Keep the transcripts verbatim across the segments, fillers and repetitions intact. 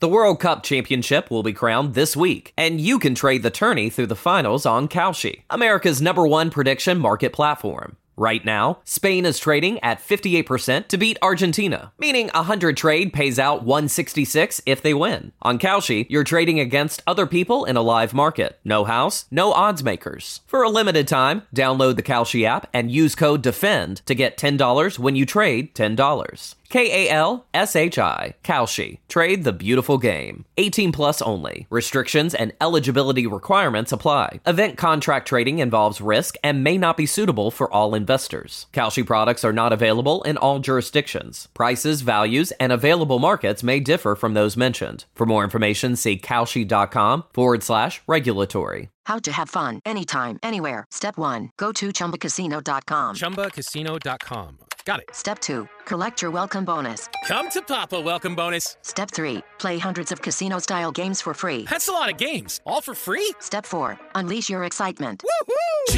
The World Cup Championship will be crowned this week, and you can trade the tourney through the finals on Kalshi, America's number one prediction market platform. Right now, Spain is trading at fifty-eight percent to beat Argentina, meaning a one hundred trade pays out one sixty-six if they win. On Kalshi, you're trading against other people in a live market. No house, no odds makers. For a limited time, download the Kalshi app and use code DEFEND to get ten dollars when you trade ten dollars. K A L S H I, Kalshi. Trade the beautiful game. eighteen plus only. Restrictions and eligibility requirements apply. Event contract trading involves risk and may not be suitable for all investors. Kalshi products are not available in all jurisdictions. Prices, values, and available markets may differ from those mentioned. For more information, see Kalshi.com forward slash regulatory. How to have fun anytime, anywhere. Step one, go to Chumba Casino dot com. Chumba Casino dot com. Got it. Step two, collect your welcome bonus. Come to Papa welcome bonus. Step three, play hundreds of casino-style games for free. That's a lot of games. All for free? Step four, unleash your excitement. Woohoo!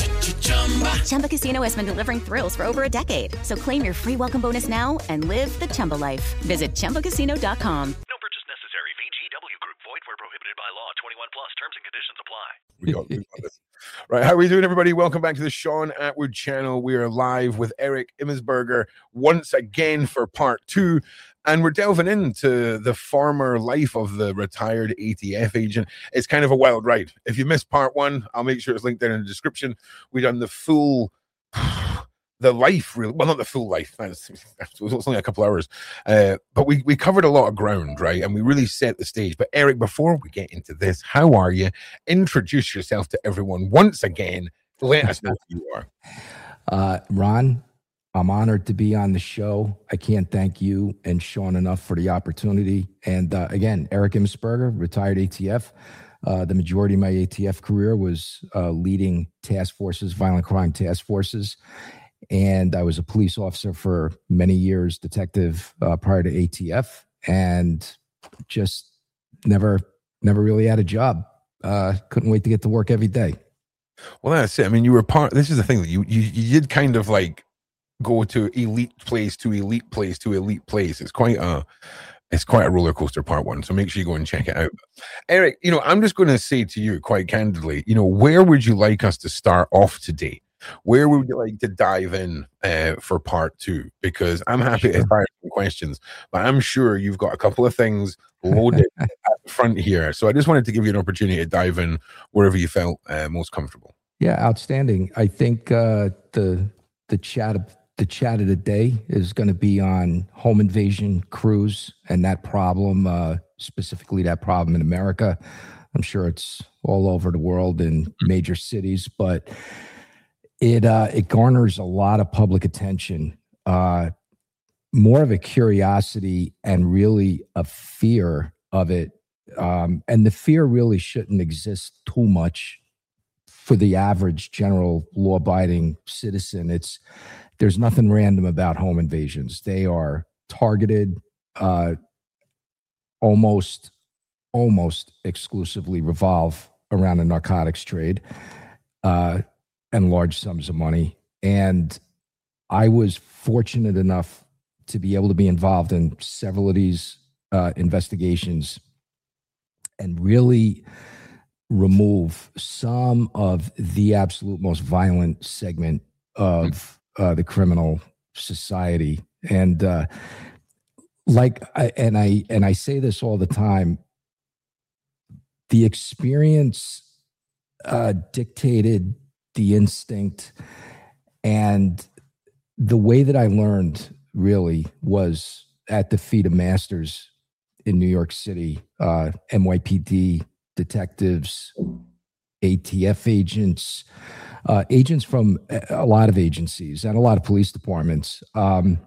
Chumba Casino has been delivering thrills for over a decade. So claim your free welcome bonus now and live the Chumba life. Visit Chumba Casino dot com. No purchase necessary. V G W Group. Void where prohibited by law. twenty-one plus. Terms and conditions apply. We got, we got this. Right, how are we doing, everybody? Welcome back to the Sean Atwood channel. We are live with Eric Immesberger once again for part two, and we're delving into the former life of the retired A T F agent. It's kind of a wild ride. If you missed part one, I'll make sure it's linked there in the description. We done the full, the life, really. Well, not the full life. That's, it was only a couple hours, uh, but we we covered a lot of ground, right? And we really set the stage. But Eric, before we get into this, how are you? Introduce yourself to everyone once again. Let us know who you are. Uh, Ron, I'm honored to be on the show. I can't thank you and Sean enough for the opportunity. And uh, again, Eric Immesberger, retired A T F. Uh, the majority of my A T F career was uh, leading task forces, violent crime task forces. And I was a police officer for many years, detective uh, prior to A T F, and just never, never really had a job. Uh, couldn't wait to get to work every day. Well, that's it. I mean, you were part. This is the thing that you you you did kind of like go to elite place to elite place to elite place. It's quite a it's quite a roller coaster, part one. So make sure you go and check it out. Eric, you know, I'm just going to say to you quite candidly, you know, where would you like us to start off today? Where would you like to dive in uh, for part two? Because I'm happy to fire some questions, but I'm sure you've got a couple of things loaded at the front here. So I just wanted to give you an opportunity to dive in wherever you felt uh, most comfortable. Yeah, outstanding. I think uh, the the chat of, the chat of the day is going to be on home invasion crews and that problem, uh, specifically that problem in America. I'm sure it's all over the world in major cities, but It uh, it garners a lot of public attention, uh, more of a curiosity and really a fear of it. Um, and the fear really shouldn't exist too much for the average general law-abiding citizen. It's there's nothing random about home invasions. They are targeted, uh, almost almost exclusively revolve around the narcotics trade. Uh, and large sums of money. And I was fortunate enough to be able to be involved in several of these uh, investigations and really remove some of the absolute most violent segment of uh, the criminal society. And uh, like, I, and I, and I say this all the time, the experience uh, dictated the instinct, and the way that I learned really was at the feet of masters in New York City, uh, N Y P D detectives, A T F agents, uh, agents from a lot of agencies and a lot of police departments, um,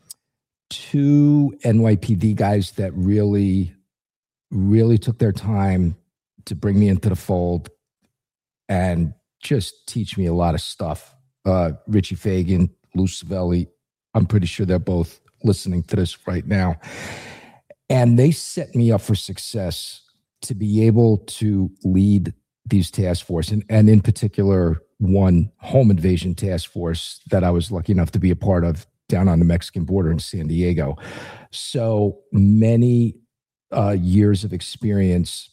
two N Y P D guys that really, really took their time to bring me into the fold and just teach me a lot of stuff. Uh, Richie Fagan, Lou Savelli, I'm pretty sure they're both listening to this right now. And they set me up for success to be able to lead these task force, and, and in particular, one home invasion task force that I was lucky enough to be a part of down on the Mexican border in San Diego. So many uh, years of experience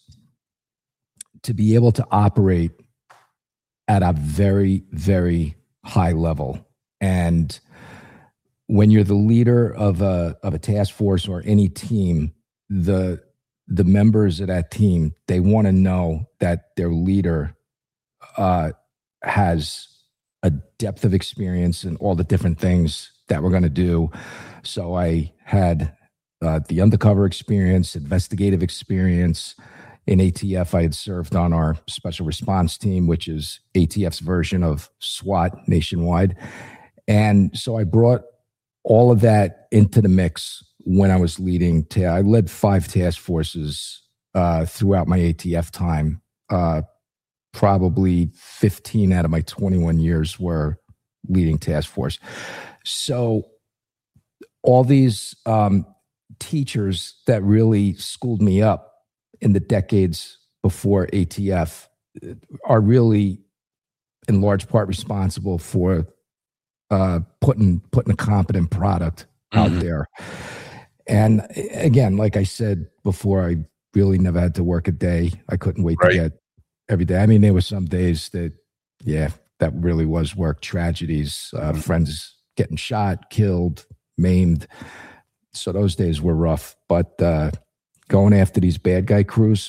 to be able to operate at a very, very high level. And when you're the leader of a of a task force or any team, the the members of that team, they want to know that their leader uh, has a depth of experience in all the different things that we're going to do. So I had uh, the undercover experience, investigative experience. In A T F, I had served on our special response team, which is A T F's version of SWAT nationwide. And so I brought all of that into the mix when I was leading. Ta- I led five task forces uh, throughout my A T F time. Uh, probably fifteen out of my twenty-one years were leading task force. So all these um, teachers that really schooled me up in the decades before A T F are really in large part responsible for uh, putting putting a competent product out mm-hmm. there. And again, like I said before, I really never had to work a day. I couldn't wait right. to get every day. I mean, there were some days that, yeah, that really was work. Tragedies, uh, mm-hmm. friends getting shot, killed, maimed. So those days were rough. But uh, going after these bad guy crews,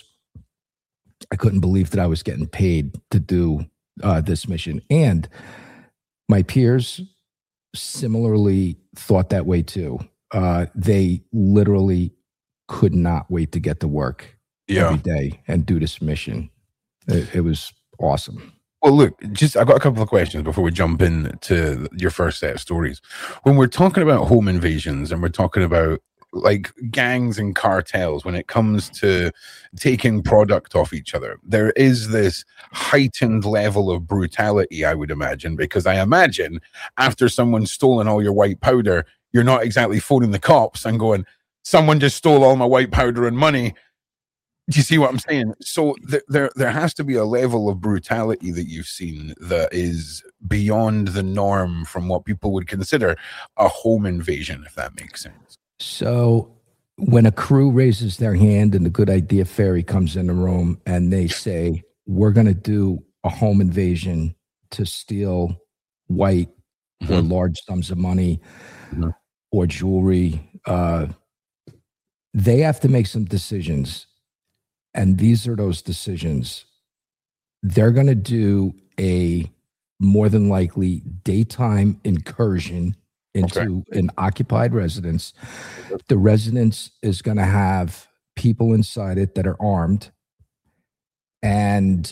I couldn't believe that I was getting paid to do uh, this mission. And my peers similarly thought that way too. Uh, they literally could not wait to get to work yeah. every day and do this mission. It, it was awesome. Well, look, just I've got a couple of questions before we jump into your first set of stories. When we're talking about home invasions and we're talking about like gangs and cartels, when it comes to taking product off each other, there is this heightened level of brutality, I would imagine, because I imagine after someone's stolen all your white powder, you're not exactly phoning the cops and going, someone just stole all my white powder and money. Do you see what I'm saying? So th- there, there has to be a level of brutality that you've seen that is beyond the norm from what people would consider a home invasion, if that makes sense. So when a crew raises their hand and the Good Idea Fairy comes in the room and they say, we're going to do a home invasion to steal white mm-hmm. or large sums of money mm-hmm. or jewelry, uh, they have to make some decisions. And these are those decisions. They're going to do a more than likely daytime incursion into okay. an occupied residence. The residence is going to have people inside it that are armed. And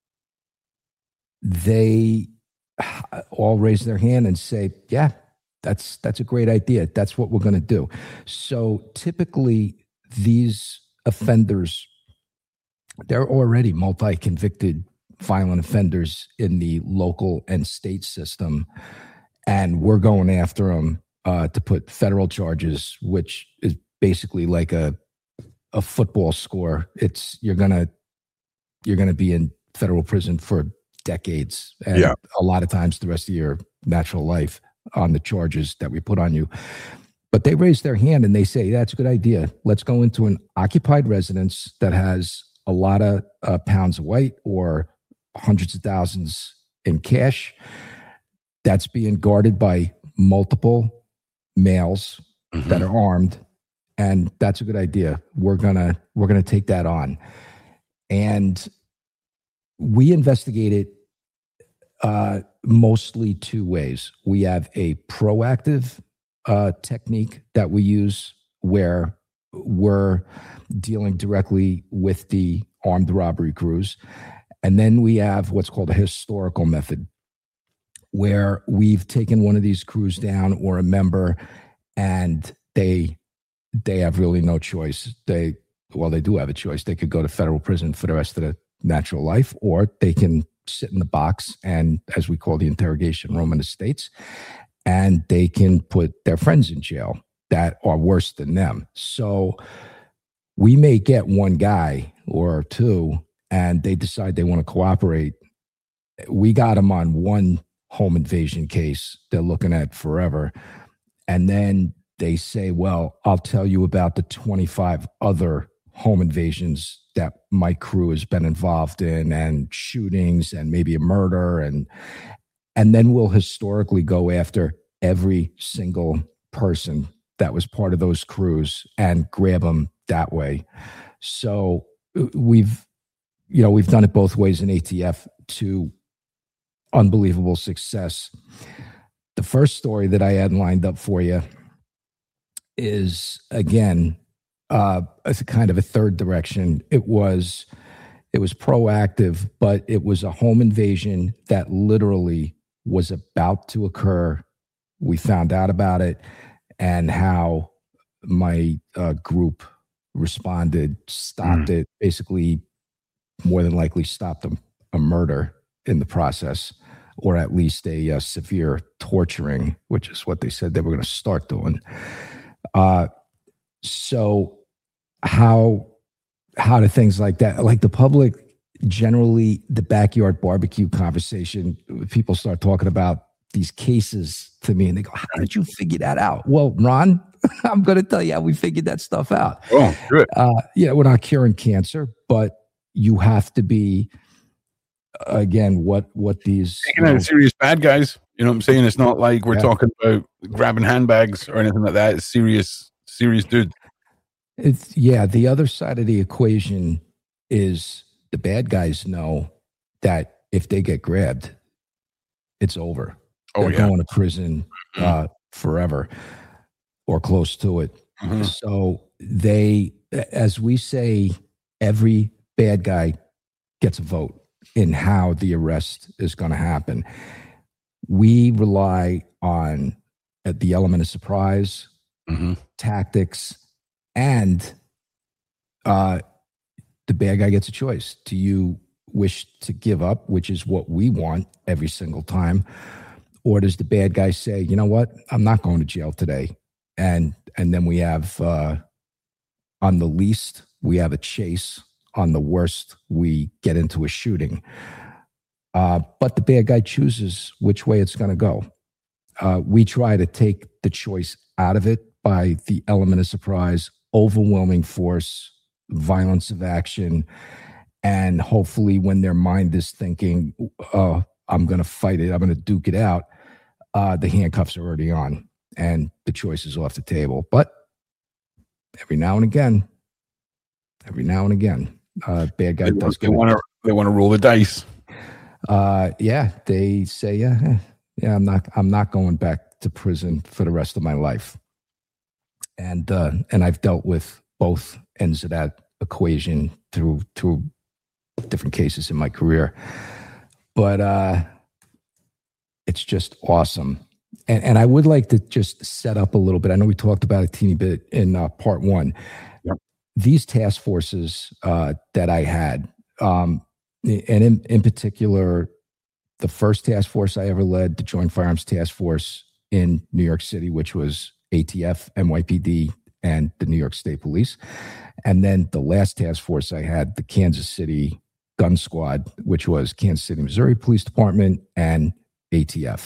they all raise their hand and say, yeah, that's that's a great idea. That's what we're going to do. So typically these offenders, they're already multi-convicted violent offenders in the local and state system. And we're going after them uh, to put federal charges, which is basically like a a football score. It's you're gonna you're gonna be in federal prison for decades, and yeah. a lot of times the rest of your natural life on the charges that we put on you. But they raise their hand and they say, "That's a good idea. Let's go into an occupied residence that has a lot of uh, pounds of white or hundreds of thousands in cash. That's being guarded by multiple males mm-hmm. that are armed, and that's a good idea. We're gonna we're gonna take that on." And we investigated uh, mostly two ways. We have a proactive uh, technique that we use where we're dealing directly with the armed robbery crews, and then we have what's called a historical method, where we've taken one of these crews down or a member, and they they have really no choice. They well, they do have a choice. They could go to federal prison for the rest of their natural life, or they can sit in the box and, as we call the interrogation room in the States, and they can put their friends in jail that are worse than them. So we may get one guy or two, and they decide they want to cooperate. We got them on one home invasion case they're looking at forever. And then they say, well, I'll tell you about the twenty-five other home invasions that my crew has been involved in, and shootings and maybe a murder. And, and then we'll historically go after every single person that was part of those crews and grab them that way. So we've, you know, we've done it both ways in A T F to unbelievable success. The first story that I had lined up for you is, again, uh, it's a kind of a third direction. It was, it was proactive, but it was a home invasion that literally was about to occur. We found out about it, and how my uh, group responded, stopped mm. it, basically more than likely stopped a, a murder in the process, or at least a, a severe torturing, which is what they said they were going to start doing. Uh, so how, how do things like that, like the public, generally the backyard barbecue conversation, people start talking about these cases to me and they go, how did you figure that out? Well, Ron, I'm going to tell you how we figured that stuff out. Oh, good. Uh, yeah, we're not curing cancer, but you have to be, again, what, what these taking out serious bad guys. You know what I'm saying? It's not like we're yeah. talking about grabbing handbags or anything like that. It's serious, serious dude. It's, yeah, the other side of the equation is the bad guys know that if they get grabbed, it's over. Oh, They're yeah. going to prison uh, forever or close to it. Mm-hmm. So they, as we say, every bad guy gets a vote in how the arrest is going to happen. We rely on uh, the element of surprise, mm-hmm. tactics, and uh, the bad guy gets a choice. Do you wish to give up, which is what we want every single time? Or does the bad guy say, you know what, I'm not going to jail today? And and then we have, uh, on the least, we have a chase. On the worst, we get into a shooting. Uh, but the bad guy chooses which way it's going to go. Uh, we try to take the choice out of it by the element of surprise, overwhelming force, violence of action, and hopefully when their mind is thinking, oh, I'm going to fight it, I'm going to duke it out, uh, the handcuffs are already on and the choice is off the table. But every now and again, every now and again, uh, bad guy they, does they want to they want to roll the dice. Uh, yeah, they say, yeah, eh, yeah, I'm not, I'm not going back to prison for the rest of my life. And uh, and I've dealt with both ends of that equation through through different cases in my career. But uh, it's just awesome. And, and I would like to just set up a little bit. I know we talked about a teeny bit in uh, part one. Yep. These task forces uh, that I had, um, and in, in particular, the first task force I ever led, the Joint Firearms Task Force in New York City, which was A T F, N Y P D, and the New York State Police. And then the last task force I had, the Kansas City Gun Squad, which was Kansas City, Missouri Police Department and A T F.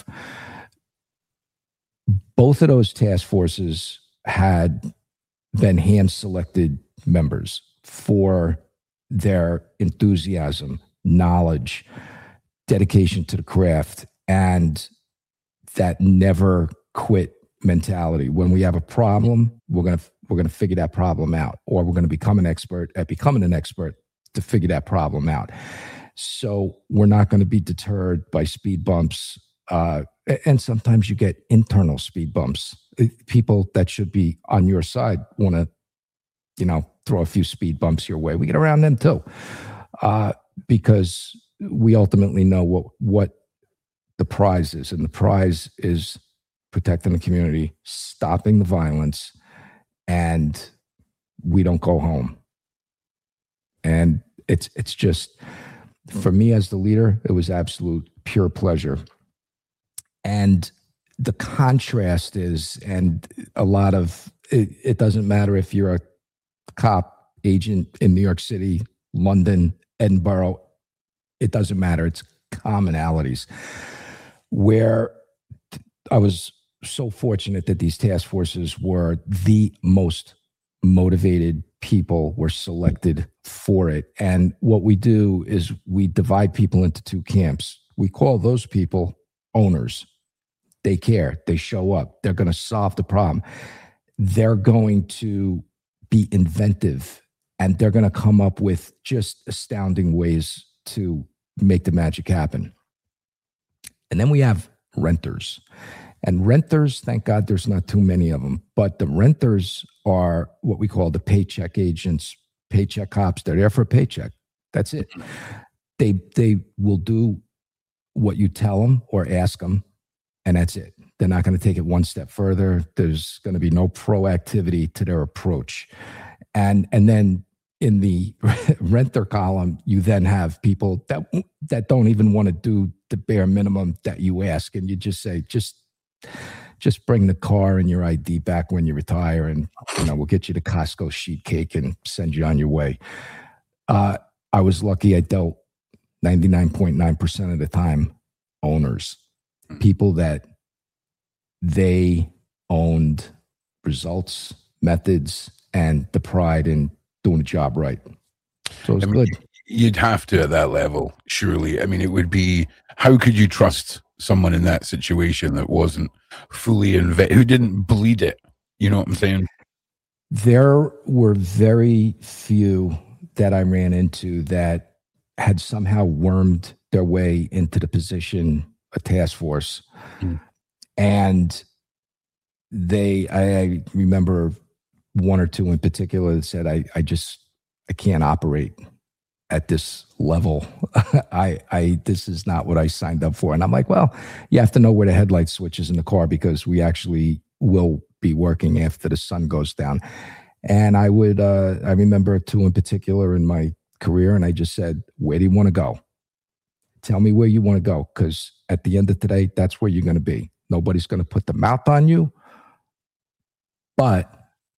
Both of those task forces had been hand-selected members for their enthusiasm, knowledge, dedication to the craft, and that never quit mentality. When we have a problem, we're gonna we're gonna figure that problem out, or we're gonna become an expert at becoming an expert to figure that problem out. So we're not going to be deterred by speed bumps. Uh, and sometimes you get internal speed bumps. People that should be on your side want to, you know, throw a few speed bumps your way. We get around them too, uh, because we ultimately know what, what the prize is. And the prize is protecting the community, stopping the violence, and we don't go home. And it's it's just, for me as the leader, it was absolute pure pleasure. And the contrast is, and a lot of, it, it doesn't matter if you're a cop agent in New York City, London, Edinburgh, it doesn't matter. It's commonalities. Where I was so fortunate that these task forces were the most motivated people were selected for it. And what we do is we divide people into two camps. We call those people owners. They care. They show up. They're going to solve the problem. They're going to be inventive, and they're going to come up with just astounding ways to make the magic happen. And then we have renters. And renters, thank God there's not too many of them, but the renters are what we call the paycheck agents, paycheck cops. They're there for a paycheck. That's it. They they will do what you tell them or ask them, and that's it. They're not going to take it one step further. There's going to be no proactivity to their approach. And and then in the renter column, you then have people that that don't even want to do the bare minimum that you ask, and you just say, just just bring the car and your I D back when you retire, and you know we'll get you the Costco sheet cake and send you on your way. Uh, I was lucky. I dealt ninety-nine point nine percent of the time owners, people that they owned results, methods, and the pride in doing the job right. So it's I mean, good. You'd have to at that level, surely. I mean, it would be, how could you trust someone in that situation that wasn't fully invested, who didn't bleed it? You know what I'm saying? There were very few that I ran into that had somehow wormed their way into the position, a task force. Mm. And they, I, I remember one or two in particular that said, I, I just, I can't operate at this level. I, I, this is not what I signed up for. And I'm like, well, you have to know where the headlight switch is in the car, because we actually will be working after the sun goes down. And I would, uh, I remember two in particular in my career. And I just said, where do you want to go? Tell me where you want to go. Because at the end of today, that's where you're going to be. Nobody's going to put the mouth on you, but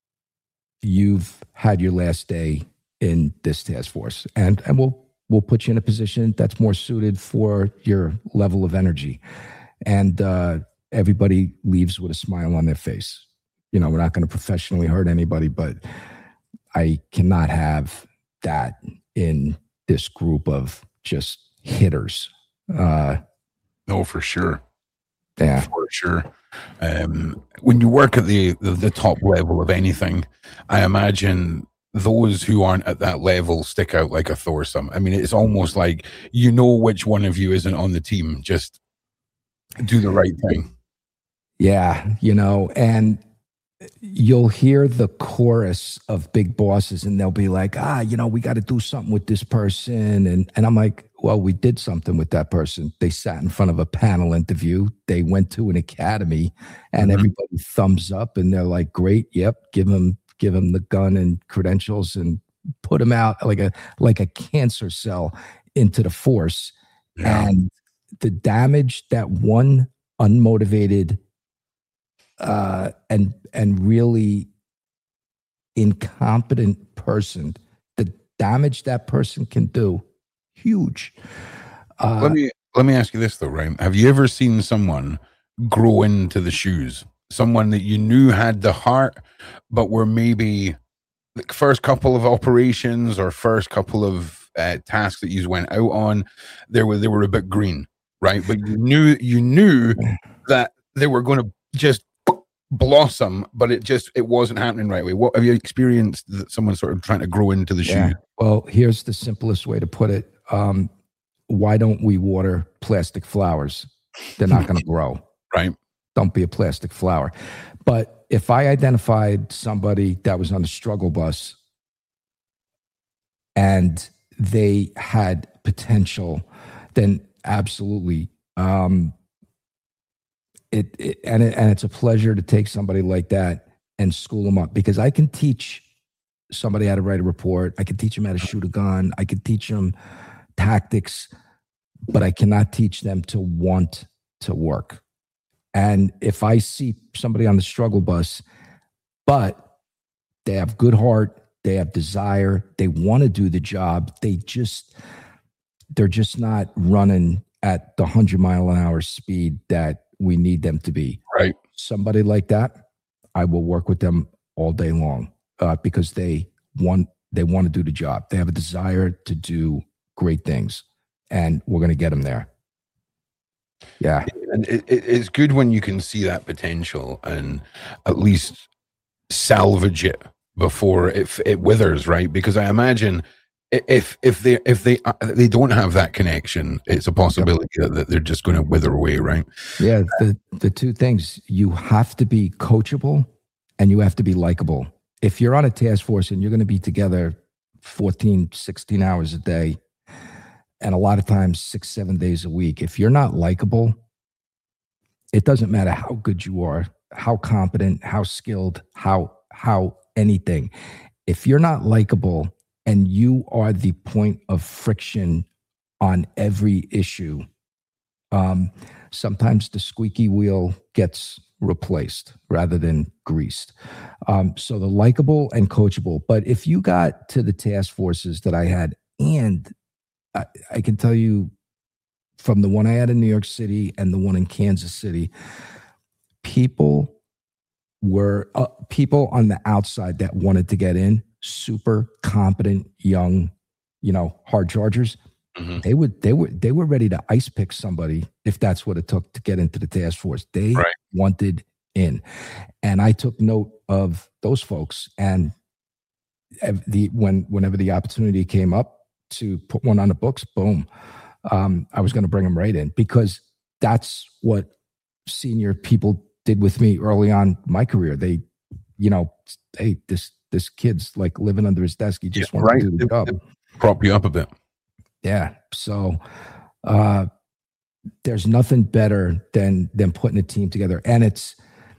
you've had your last day in this task force, and and we'll we'll put you in a position that's more suited for your level of energy. And uh, everybody leaves with a smile on their face. You know, we're not going to professionally hurt anybody, but I cannot have that in this group of just hitters. Uh, no, for sure. Yeah, for sure. Um, when you work at the, the the top level of anything, I imagine those who aren't at that level stick out like a thorn. I mean, it's almost like you know which one of you isn't on the team. Just do the right thing. Yeah, you know, and you'll hear the chorus of big bosses, and they'll be like, ah, you know, we got to do something with this person. And, and I'm like, well, we did something with that person. They sat in front of a panel interview. They went to an academy, and mm-hmm. everybody thumbs up, and they're like, great. Yep. Give them, give them the gun and credentials and put them out like a, like a cancer cell into the force. Yeah. And the damage that one unmotivated uh, and, and really incompetent person, the damage that person can do, huge. Uh, let me let me ask you this though, Ryan. Have you ever seen someone grow into the shoes? Someone that you knew had the heart, but were maybe the first couple of operations or first couple of uh, tasks that you went out on, they were they were a bit green, right? But you knew you knew that they were going to just blossom, but it just it wasn't happening right way. What have you experienced that someone sort of trying to grow into the yeah. shoe? Well, here's the simplest way to put it. Um, why don't we water plastic flowers? They're not going to grow. Right. Don't be a plastic flower. But if I identified somebody that was on the struggle bus and they had potential, then absolutely. Um, it, it and it, and it's a pleasure to take somebody like that and school them up, because I can teach somebody how to write a report. I can teach them how to shoot a gun. I can teach them tactics, but I cannot teach them to want to work. And if I see somebody on the struggle bus, but they have good heart, they have desire, they want to do the job, they just, they're just not running at the hundred mile an hour speed that we need them to be. Right. Somebody like that, I will work with them all day long. uh, because they want they want to do the job. They have a desire to do great things, and we're going to get them there. Yeah, and it, it, it's good when you can see that potential and at least salvage it before it it withers, right? Because I imagine if if they if they they don't have that connection, it's a possibility that, that they're just going to wither away, right? Yeah, the the two things: you have to be coachable, and you have to be likable. If you're on a task force and you're going to be together fourteen, sixteen hours a day, and a lot of times six, seven days a week, if you're not likable, it doesn't matter how good you are, how competent, how skilled, how how anything. If you're not likable and you are the point of friction on every issue, um, sometimes the squeaky wheel gets replaced rather than greased. Um, so the likable and coachable. But if you got to the task forces that I had, and I, I can tell you from the one I had in New York City and the one in Kansas City, people were uh, people on the outside that wanted to get in, super competent, young, you know, hard chargers. Mm-hmm. They would, they were, they were ready to ice pick somebody if that's what it took to get into the task force. They right. wanted in, and I took note of those folks. And the when whenever the opportunity came up to put one on the books, boom, um, I was going to bring them right in, because that's what senior people did with me early on in my career. They, you know, hey, this this kid's like living under his desk. He just yeah, wants right. to do the it, job. It prop you up a bit. Yeah. So uh, there's nothing better than than putting a team together. And it's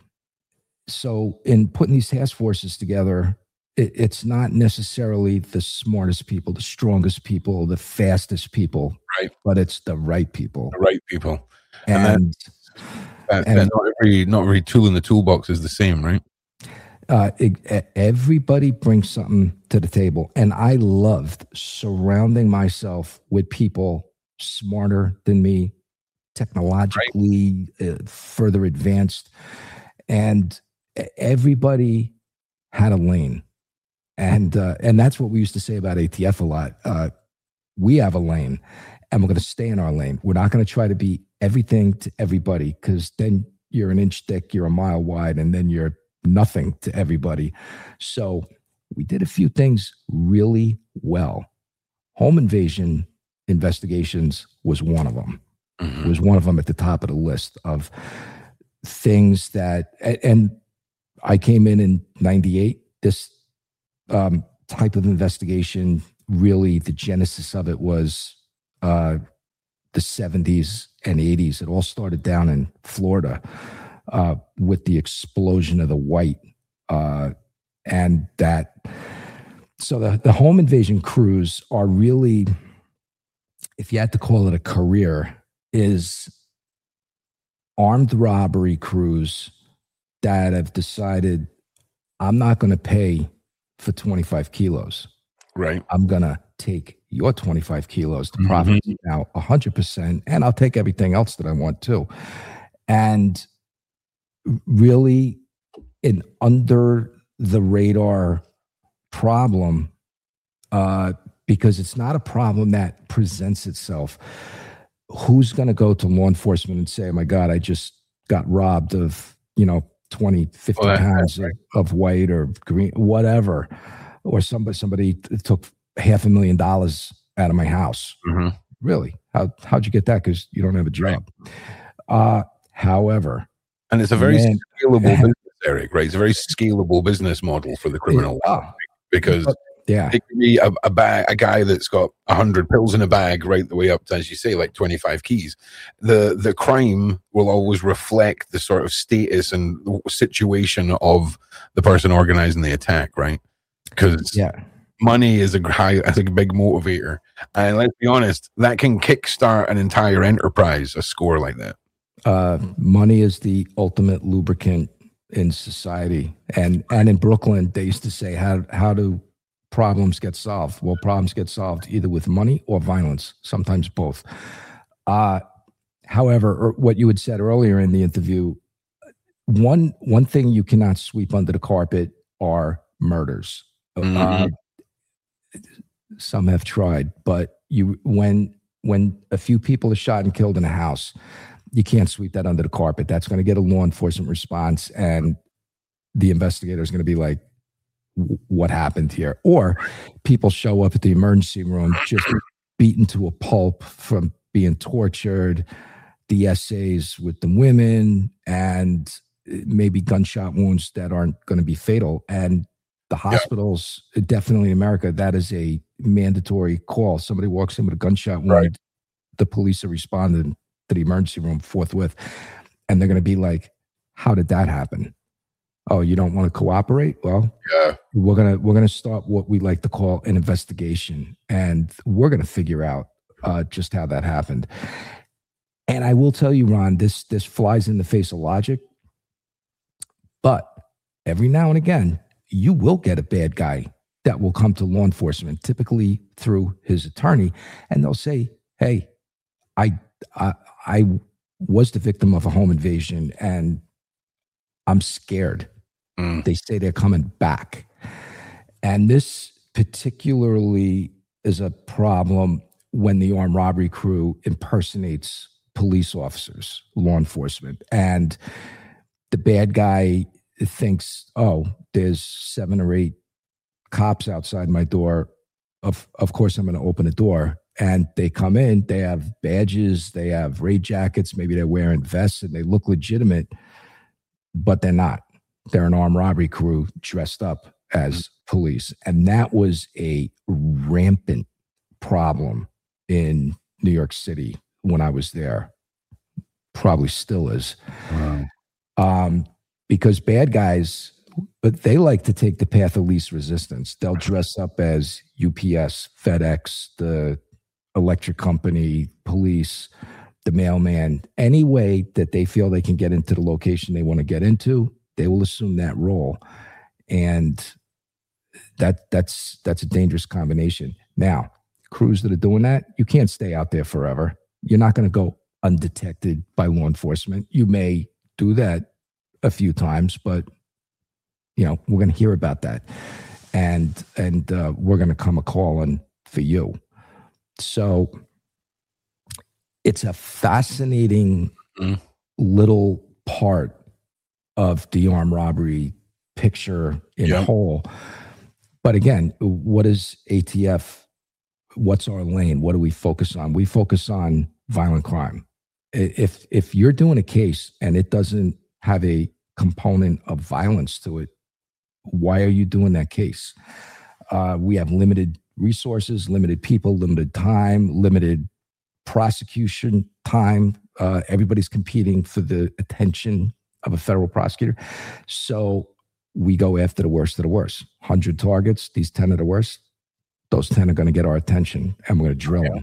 so in putting these task forces together, it, it's not necessarily the smartest people, the strongest people, the fastest people, right? But it's the right people. The right people. And, and, that, and, and not every not every tool in the toolbox is the same, right? Uh, it, everybody brings something to the table. And I loved surrounding myself with people smarter than me, technologically right. uh, further advanced. And everybody had a lane. And uh, and that's what we used to say about A T F a lot. Uh, we have a lane, and we're going to stay in our lane. We're not going to try to be everything to everybody, because then you're an inch thick, you're a mile wide, and then you're nothing to everybody. So we did a few things really well. Home invasion investigations was one of them. Mm-hmm. It was one of them at the top of the list of things that, and I came in in ninety-eight. This um, type of investigation, really the genesis of it was uh, the seventies and eighties. It all started down in Florida. Uh, with the explosion of the white, uh, and that, so the, the home invasion crews are really, if you had to call it a career, is armed robbery crews that have decided, I'm not going to pay for twenty-five kilos. Right. I'm going to take your twenty-five kilos to profit mm-hmm. now one hundred percent, and I'll take everything else that I want too. And really an under the radar problem, uh, because it's not a problem that presents itself. Who's going to go to law enforcement and say, oh my God, I just got robbed of, you know, twenty, fifty well, pounds right. of, of white or green, whatever. Or somebody, somebody took half a million dollars out of my house. Mm-hmm. Really? How, how'd you get that? Because you don't have a job. Right. Uh, however, and it's a very Man. scalable business, Eric, right? It's a very scalable business model for the criminal yeah. because yeah. it can be a, a, bag, a guy that's got one hundred pills in a bag right the way up to, as you say, like twenty-five keys. The the crime will always reflect the sort of status and situation of the person organizing the attack, right? Because yeah. money is a high, is a big motivator. And let's be honest, that can kickstart an entire enterprise, a score like that. Uh, money is the ultimate lubricant in society, and and in Brooklyn, they used to say, "How how do problems get solved?" Well, problems get solved either with money or violence, sometimes both. Uh, however, what you had said earlier in the interview, one one thing you cannot sweep under the carpet are murders. Mhm. Uh, some have tried, but you when when a few people are shot and killed in a house, you can't sweep that under the carpet. That's going to get a law enforcement response, and the investigator is going to be like, what happened here? Or people show up at the emergency room just beaten to a pulp from being tortured, the essays with the women, and maybe gunshot wounds that aren't going to be fatal. And the hospitals, yeah. definitely in America, that is a mandatory call. Somebody walks in with a gunshot wound, right. The police are responding to the emergency room forthwith. And they're going to be like, how did that happen? Oh, you don't want to cooperate? Well, yeah. we're gonna we're gonna start what we like to call an investigation, and we're gonna figure out uh, just how that happened. And I will tell you, Ron, this this flies in the face of logic, but every now and again, you will get a bad guy that will come to law enforcement, typically through his attorney, and they'll say, "Hey, I I, I was the victim of a home invasion, and I'm scared." Mm. They say they're coming back. And this particularly is a problem when the armed robbery crew impersonates police officers, law enforcement. And the bad guy thinks, oh, there's seven or eight cops outside my door. Of, of course, I'm going to open the door. And they come in, they have badges, they have raid jackets, maybe they're wearing vests, and they look legitimate, but they're not. They're an armed robbery crew dressed up as police. And that was a rampant problem in New York City when I was there. Probably still is. Wow. Um, because bad guys, but they like to take the path of least resistance. They'll dress up as U P S, FedEx, the electric company, police, the mailman, any way that they feel they can get into the location they want to get into, they will assume that role. And that that's that's a dangerous combination. Now, crews that are doing that, you can't stay out there forever. You're not going to go undetected by law enforcement. You may do that a few times, but you know, we're going to hear about that. And and uh, we're going to come a calling for you. So it's a fascinating mm-hmm. little part of the armed robbery picture in yep. whole. But again, what is A T F? What's our lane? What do we focus on? We focus on violent crime. If if you're doing a case and it doesn't have a component of violence to it, why are you doing that case? Uh, we have limited resources, limited people, limited time, limited prosecution time. Uh, everybody's competing for the attention of a federal prosecutor. So we go after the worst of the worst. one hundred targets, these ten are the worst. Those ten are going to get our attention, and we're going to drill yeah. them.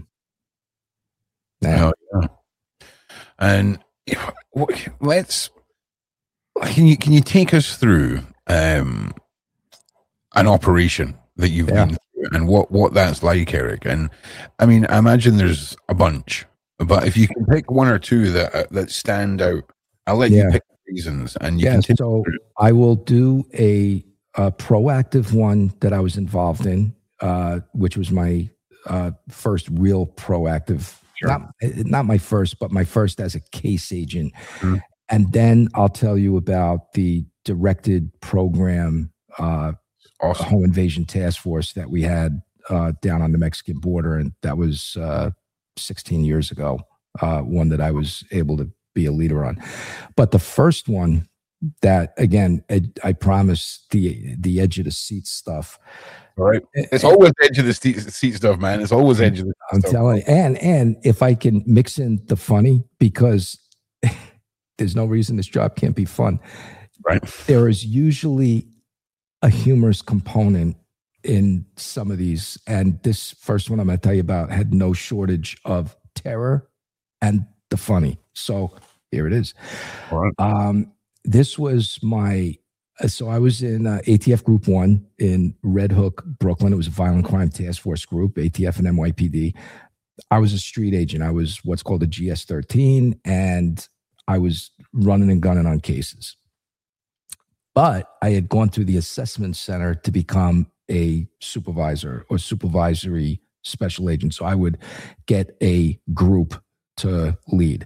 Now, oh, yeah. And let's, can you, can you take us through um, an operation that you've yeah. been through and what, what that's like, Eric? And I mean, I imagine there's a bunch, but if you can pick one or two that uh, that stand out, I'll let yeah. you pick reasons. And you yeah, can take so I will do a, a proactive one that I was involved in, uh, which was my uh, first real proactive, sure. not, not my first, but my first as a case agent. Mm-hmm. And then I'll tell you about the directed program uh, awesome. home invasion task force that we had uh, down on the Mexican border. And that was uh, sixteen years ago, uh, one that I was able to be a leader on. But the first one that, again, I, I promise the the edge of the seat stuff. All right. It's always edge of the seat, seat stuff, man. It's always edge of the seat I'm stuff. telling you. And, and if I can mix in the funny, because there's no reason this job can't be fun. Right. There is usually a humorous component in some of these. And this first one I'm going to tell you about had no shortage of terror and the funny. So here it is. All right. Um, this was my, so I was in uh, A T F Group One in Red Hook, Brooklyn. It was a violent crime task force group, A T F and N Y P D. I was a street agent. I was what's called a G S thirteen, and I was running and gunning on cases. But I had gone through the assessment center to become a supervisor or supervisory special agent. So I would get a group to lead.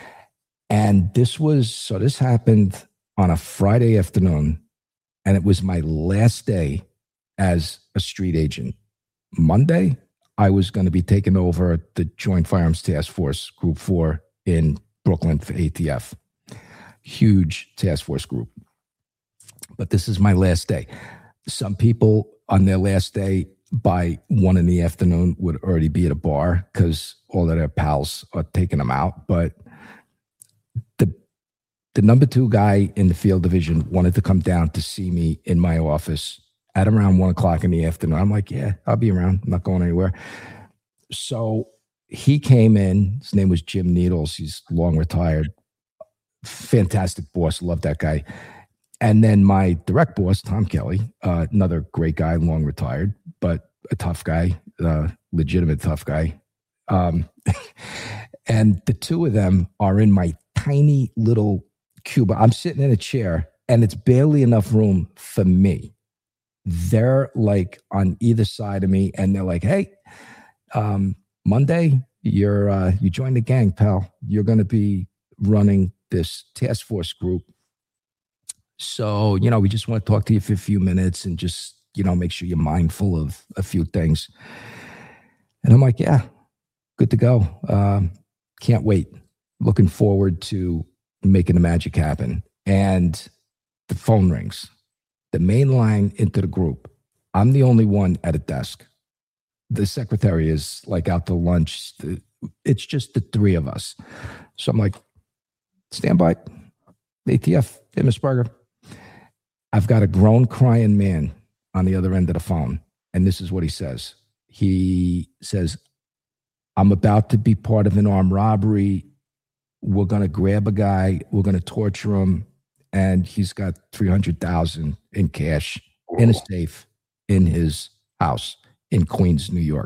And this was, so this happened on a Friday afternoon, and it was my last day as a street agent. Monday, I was going to be taking over the Joint Firearms Task Force Group four in Brooklyn for A T F. Huge task force group. But this is my last day. Some people on their last day by one in the afternoon would already be at a bar because all of their pals are taking them out. But the the number two guy in the field division wanted to come down to see me in my office at around one o'clock in the afternoon. I'm like, yeah, I'll be around. I'm not going anywhere. So he came in. His name was Jim Needles. He's long retired. Fantastic boss. Love that guy. And then my direct boss, Tom Kelly, uh, another great guy, long retired, but a tough guy, uh, legitimate tough guy. Um, and the two of them are in my tiny little cube. I'm sitting in a chair, and it's barely enough room for me. They're like on either side of me, and they're like, "Hey, um, Monday, you're uh, you joined the gang, pal. You're going to be running this task force group. So, you know, we just want to talk to you for a few minutes and just, you know, make sure you're mindful of a few things." And I'm like, yeah, good to go. Um, can't wait. Looking forward to making the magic happen. And the phone rings. The main line into the group. I'm the only one at a desk. The secretary is like out to lunch. It's just the three of us. So I'm like, stand by. A T F, Immelsberger. I've got a grown crying man on the other end of the phone. And this is what he says. He says, I'm about to be part of an armed robbery. We're going to grab a guy. We're going to torture him. And he's got three hundred thousand dollars in cash in a safe in his house in Queens, New York.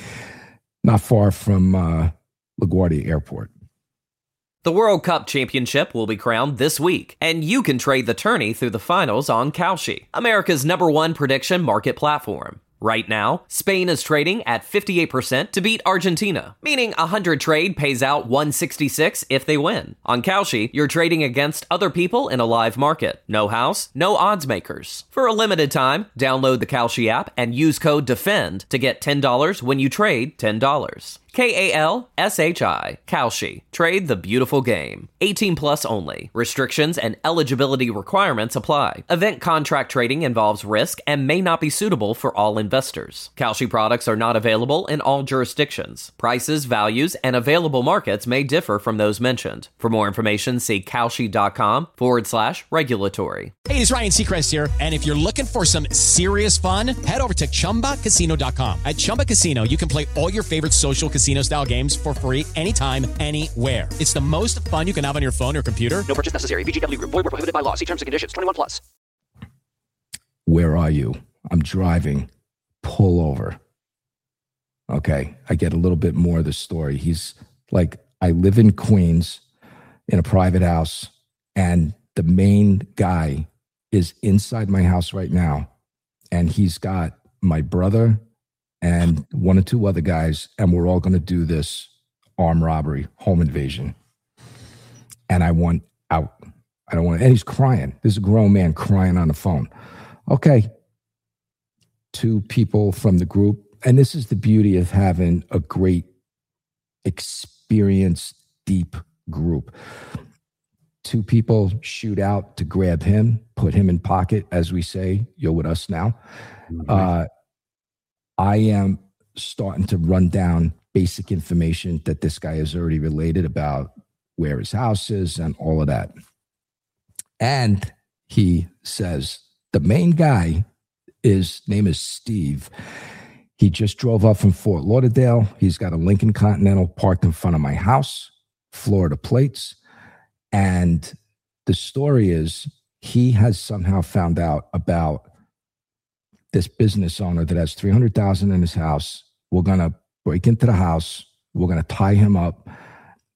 Not far from uh, LaGuardia Airport. The World Cup Championship will be crowned this week, and you can trade the tourney through the finals on Kalshi, America's number one prediction market platform. Right now, Spain is trading at fifty-eight percent to beat Argentina, meaning a one hundred trade pays out one sixty-six if they win. On Kalshi, you're trading against other people in a live market. No house, no odds makers. For a limited time, download the Kalshi app and use code DEFEND to get ten dollars when you trade ten dollars. K A L S H I, Kalshi. Trade the beautiful game. eighteen plus only. Restrictions and eligibility requirements apply. Event contract trading involves risk and may not be suitable for all investors. Kalshi products are not available in all jurisdictions. Prices, values, and available markets may differ from those mentioned. For more information, see Kalshi.com forward slash regulatory. Hey, it's Ryan Seacrest here. And if you're looking for some serious fun, head over to Chumba Casino dot com. At Chumba Casino, you can play all your favorite social casino style games for free anytime, anywhere. It's the most fun you can have on your phone or computer. No purchase necessary. V G W Group. Void where prohibited by law. See terms and conditions. twenty-one plus. Where are you? I'm driving. Pull over. Okay. I get a little bit more of the story. He's like, I live in Queens in a private house, and the main guy is inside my house right now. And he's got my brother and one or two other guys, and we're all going to do this armed robbery, home invasion. And I want out. I don't want to, and he's crying. There's a grown man crying on the phone. Okay. Two people from the group. And this is the beauty of having a great, experienced, deep group. Two people shoot out to grab him, put him in pocket, as we say. You're with us now. Mm-hmm. Uh, I am starting to run down basic information that this guy has already related about where his house is and all of that. And he says, the main guy, his name is Steve. He just drove up from Fort Lauderdale. He's got a Lincoln Continental parked in front of my house, Florida plates. And the story is he has somehow found out about this business owner that has three hundred thousand dollars in his house. We're going to break into the house. We're going to tie him up.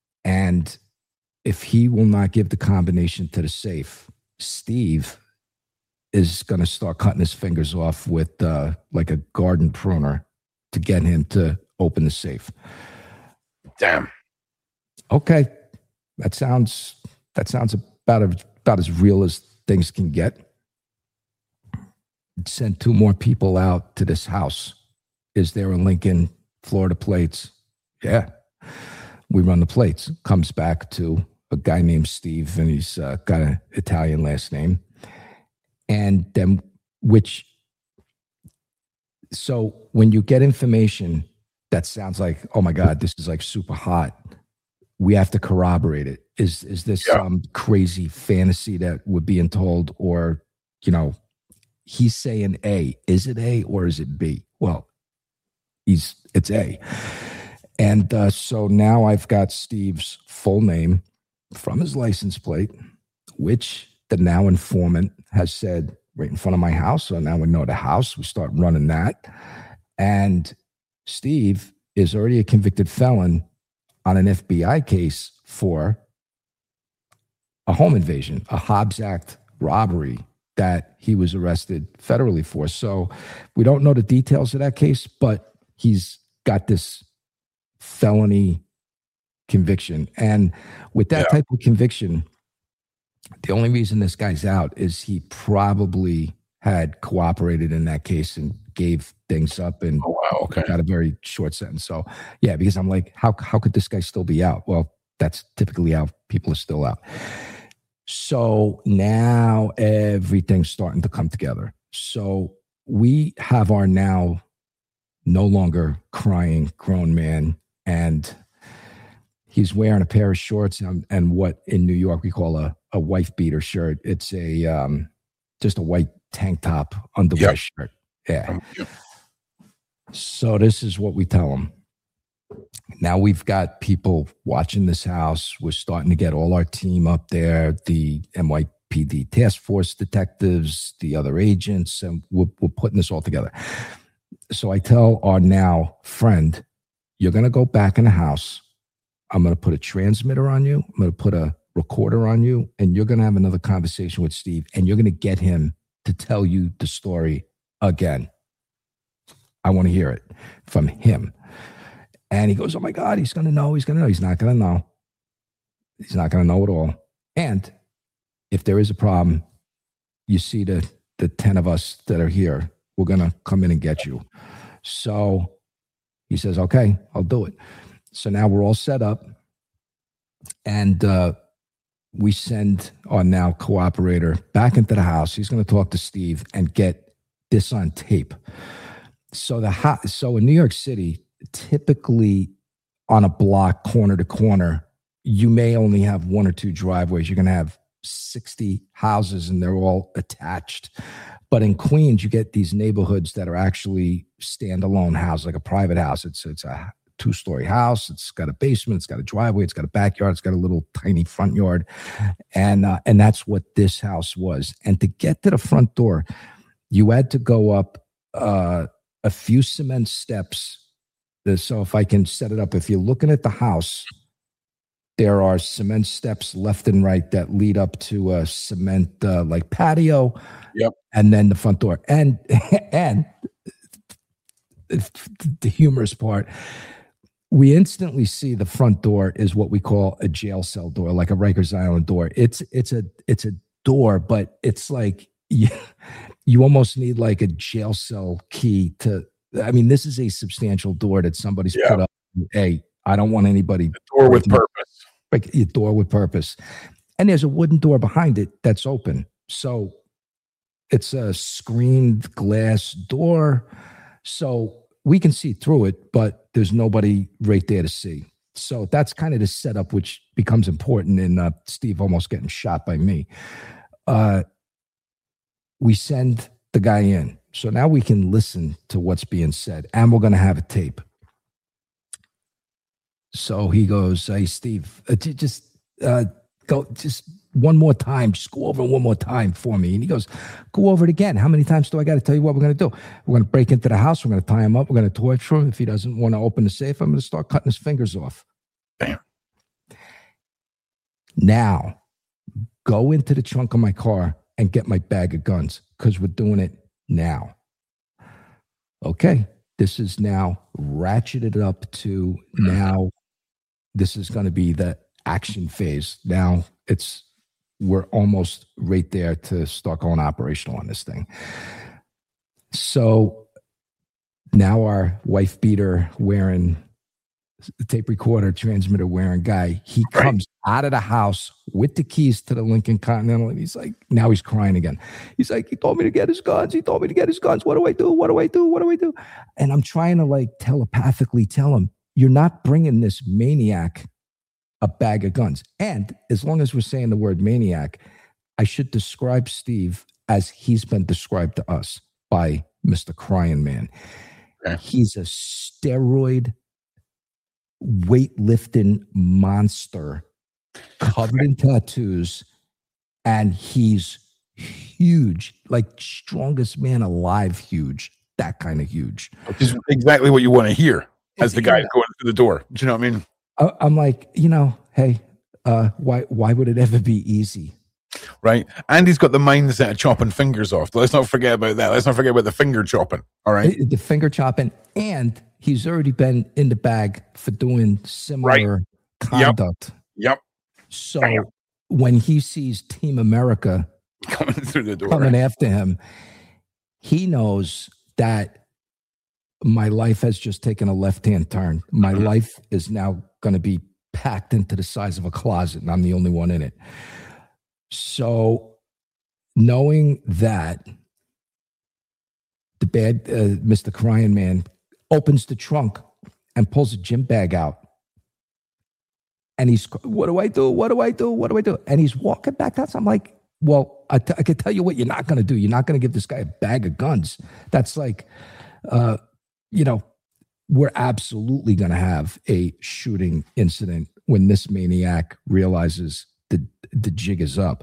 And if he will not give the combination to the safe, Steve is going to start cutting his fingers off with uh, like a garden pruner to get him to open the safe. Damn. Okay, that sounds that sounds about as, about as real as things can get. Send two more people out to this house. Is there a Lincoln Florida plates? Yeah, we run the plates. Comes back to a guy named Steve, and he's uh, got an Italian last name. And then, which, so when you get information that sounds like, oh my God, this is like super hot, we have to corroborate it. Is is this yeah. some crazy fantasy that we're being told, or, you know, he's saying A, is it A or is it B? Well, he's it's A. And uh, so now I've got Steve's full name from his license plate, which the now informant has said right in front of my house. So now we know the house. We start running that. And Steve is already a convicted felon on an F B I case for a home invasion, a Hobbs Act robbery that he was arrested federally for. So we don't know the details of that case, but he's got this felony conviction. And with that yeah. type of conviction, the only reason this guy's out is he probably had cooperated in that case and gave things up and oh, wow, okay. got a very short sentence. So yeah, because I'm like, how how could this guy still be out? Well, that's typically how people are still out. So now everything's starting to come together. So we have our now no longer crying grown man, and he's wearing a pair of shorts and, and what in New York we call a, a wife beater shirt. It's a um, just a white tank top underwear yep. shirt. Yeah. Yep. So this is what we tell him. Now we've got people watching this house. We're starting to get all our team up there, the N Y P D task force detectives, the other agents, and we're, we're putting this all together. So I tell our now friend, you're going to go back in the house. I'm going to put a transmitter on you. I'm going to put a recorder on you, and you're going to have another conversation with Steve, and you're going to get him to tell you the story again. I want to hear it from him. And he goes, oh my God, he's going to know. He's going to know. He's not going to know. He's not going to know at all. And if there is a problem, you see the, the ten of us that are here, we're going to come in and get you. So he says, okay, I'll do it. So now we're all set up, and uh, we send our now cooperator back into the house. He's going to talk to Steve and get this on tape. So the ho- so in New York City, typically on a block, corner to corner, you may only have one or two driveways. You're going to have sixty houses, and they're all attached. But in Queens, you get these neighborhoods that are actually standalone houses, like a private house. It's it's a two-story house. It's got a basement. It's got a driveway. It's got a backyard. It's got a little tiny front yard. And uh, and that's what this house was. And to get to the front door, you had to go up uh, a few cement steps. So if I can set it up, if you're looking at the house, there are cement steps left and right that lead up to a cement uh, like patio. Yep. And then the front door. And and the humorous part, we instantly see the front door is what we call a jail cell door, like a Rikers Island door. It's it's a it's a door, but it's like you, you almost need like a jail cell key to. I mean, this is a substantial door that somebody's yeah. put up. Hey, I don't want anybody. A door with purpose. Like a door with purpose. And there's a wooden door behind it that's open. So it's a screened glass door. So we can see through it, but there's nobody right there to see. So that's kind of the setup, which becomes important in uh, Steve almost getting shot by me. Uh, we send the guy in. So now we can listen to what's being said, and we're going to have a tape. So he goes, hey, Steve, uh, just uh, go, just one more time. Just go over it one more time for me. And he goes, go over it again. How many times do I got to tell you what we're going to do? We're going to break into the house. We're going to tie him up. We're going to torture him. If he doesn't want to open the safe, I'm going to start cutting his fingers off. Bam. Now, go into the trunk of my car and get my bag of guns because we're doing it now. Okay, this is now ratcheted up to now. This is going to be the action phase. Now it's we're almost right there to start going operational on this thing. So now our wife beater wearing tape recorder, transmitter wearing guy, he comes right out of the house with the keys to the Lincoln Continental, and he's like, now he's crying again. He's like, he told me to get his guns. He told me to get his guns. What do I do? What do I do? What do I do? And I'm trying to like telepathically tell him, you're not bringing this maniac a bag of guns. And as long as we're saying the word maniac, I should describe Steve as he's been described to us by Mister Crying Man. Okay. He's a steroid weightlifting monster covered in tattoos, and he's huge, like strongest man alive, huge, that kind of huge. Which is exactly what you want to hear as the guy yeah. going through the door. Do you know what I mean? I, I'm like, you know, hey, uh, why why would it ever be easy? Right. And he's got the mindset of chopping fingers off. Let's not forget about that. Let's not forget about the finger chopping. All right. The, the finger chopping. And he's already been in the bag for doing similar right. conduct. Yep. yep. So Bam. when he sees Team America coming through the door, coming after him, he knows that my life has just taken a left-hand turn. My mm-hmm. life is now going to be packed into the size of a closet, and I'm the only one in it. So knowing that, the bad uh, Mister Crying Man opens the trunk and pulls a gym bag out. And he's, what do I do? What do I do? What do I do? And he's walking back. That's, I'm like, well, I, t- I can tell you what you're not going to do. You're not going to give this guy a bag of guns. That's like, uh, you know, we're absolutely going to have a shooting incident when this maniac realizes the the jig is up.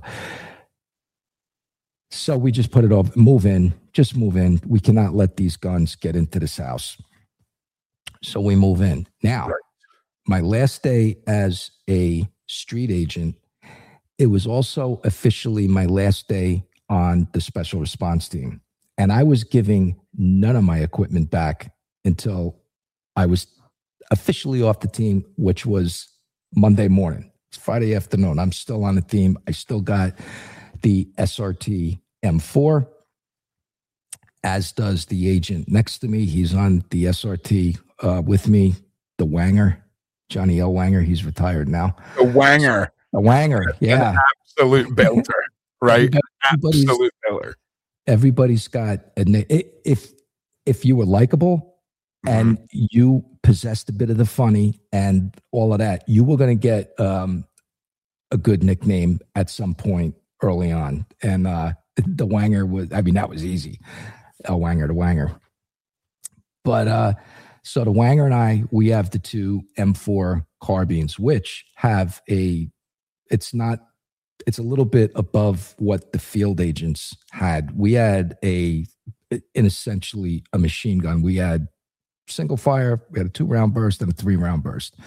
So we just put it off, move in, just move in. We cannot let these guns get into this house. So we move in. Now, right. my last day as a street agent, it was also officially my last day on the special response team. And I was giving none of my equipment back until I was officially off the team, which was Monday morning. It's Friday afternoon. I'm still on the team. I still got the S R T M four, as does the agent next to me. He's on the S R T uh, with me, the Wanger, Johnny L. Wanger. He's retired now. The Wanger. The Wanger, yeah. An absolute belter, right? Everybody's, absolute belter. Everybody's got, a, if, if you were likable, and you possessed a bit of the funny and all of that, you were going to get um, a good nickname at some point early on. And uh, the Wanger was, I mean, that was easy. A Wanger, the Wanger. But uh, so the Wanger and I, we have the two M four carbines, which have a, it's not, it's a little bit above what the field agents had. We had a, in essentially a machine gun. We had single fire, we had a two round burst and a three round burst.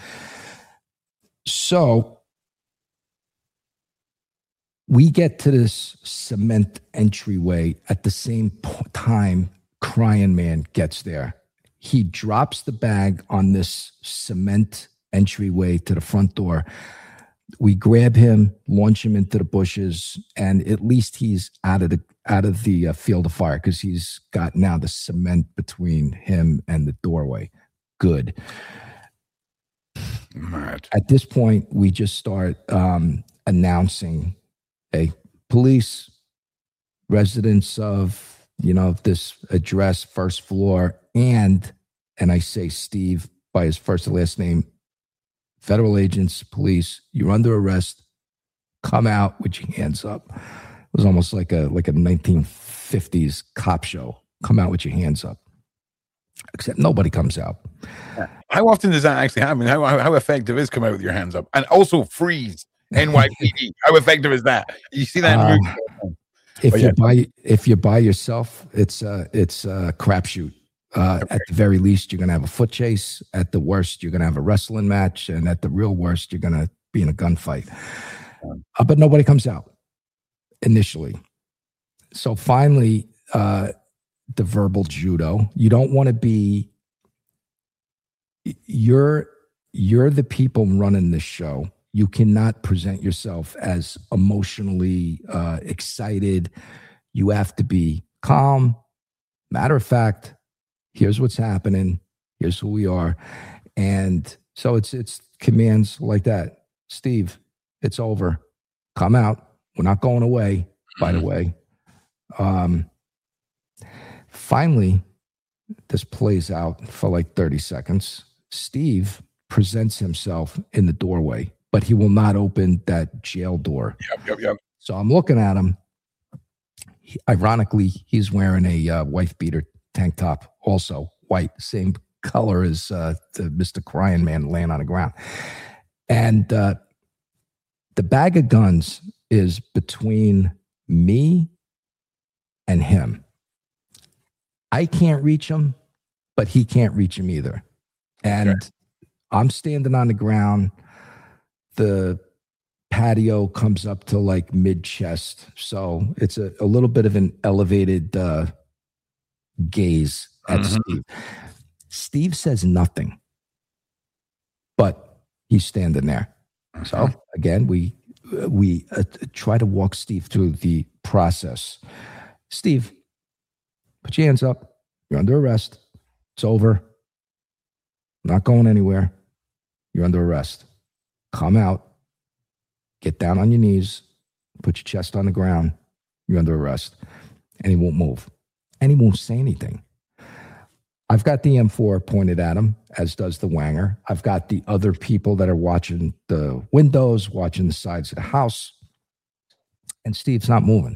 So we get to this cement entryway at the same time Crying Man gets there. He drops the bag on this cement entryway to the front door. We grab him, launch him into the bushes, and at least he's out of the out of the uh, field of fire because he's got now the cement between him and the doorway. Good. Mad. At this point, we just start um, announcing, hey, police, residents of, you know, this address, first floor, and, and I say Steve by his first and last name, federal agents, police, you're under arrest. Come out with your hands up. It was almost like a like a nineteen fifties cop show. Come out with your hands up. Except nobody comes out. How often does that actually happen? How how effective is come out with your hands up? And also freeze N Y P D. How effective is that? You see that uh, movie? If oh, you're yeah. by if you're by yourself, it's uh it's a crapshoot. Uh, okay. At the very least, you're gonna have a foot chase. At the worst, you're gonna have a wrestling match, and at the real worst, you're gonna be in a gunfight. Uh, but nobody comes out initially. so finally, uh, the verbal judo. You don't want to be. You're you're the people running this show. You cannot present yourself as emotionally uh, excited. You have to be calm. Matter of fact, here's what's happening. Here's who we are, and so it's it's commands like that. Steve, it's over. Come out. We're not going away. By the way, um, finally, this plays out for like thirty seconds. Steve presents himself in the doorway, but he will not open that jail door. Yep, yep, yep. So I'm looking at him. He, ironically, he's wearing a uh, wife beater tank top, also white, same color as uh, the Mister Crying Man laying on the ground. And uh, the bag of guns is between me and him. I can't reach him, but he can't reach him either. And okay. I'm standing on the ground. The patio comes up to like mid chest. So it's a, a little bit of an elevated uh, gaze at mm-hmm. Steve. Steve says nothing, but he's standing there. Mm-hmm. So again, we, we uh, try to walk Steve through the process. Steve, put your hands up. You're under arrest. It's over. Not going anywhere. You're under arrest. Come out. Get down on your knees. Put your chest on the ground. You're under arrest. And he won't move. And he won't say anything. I've got the M four pointed at him, as does the Wanger. I've got the other people that are watching the windows, watching the sides of the house. And Steve's not moving.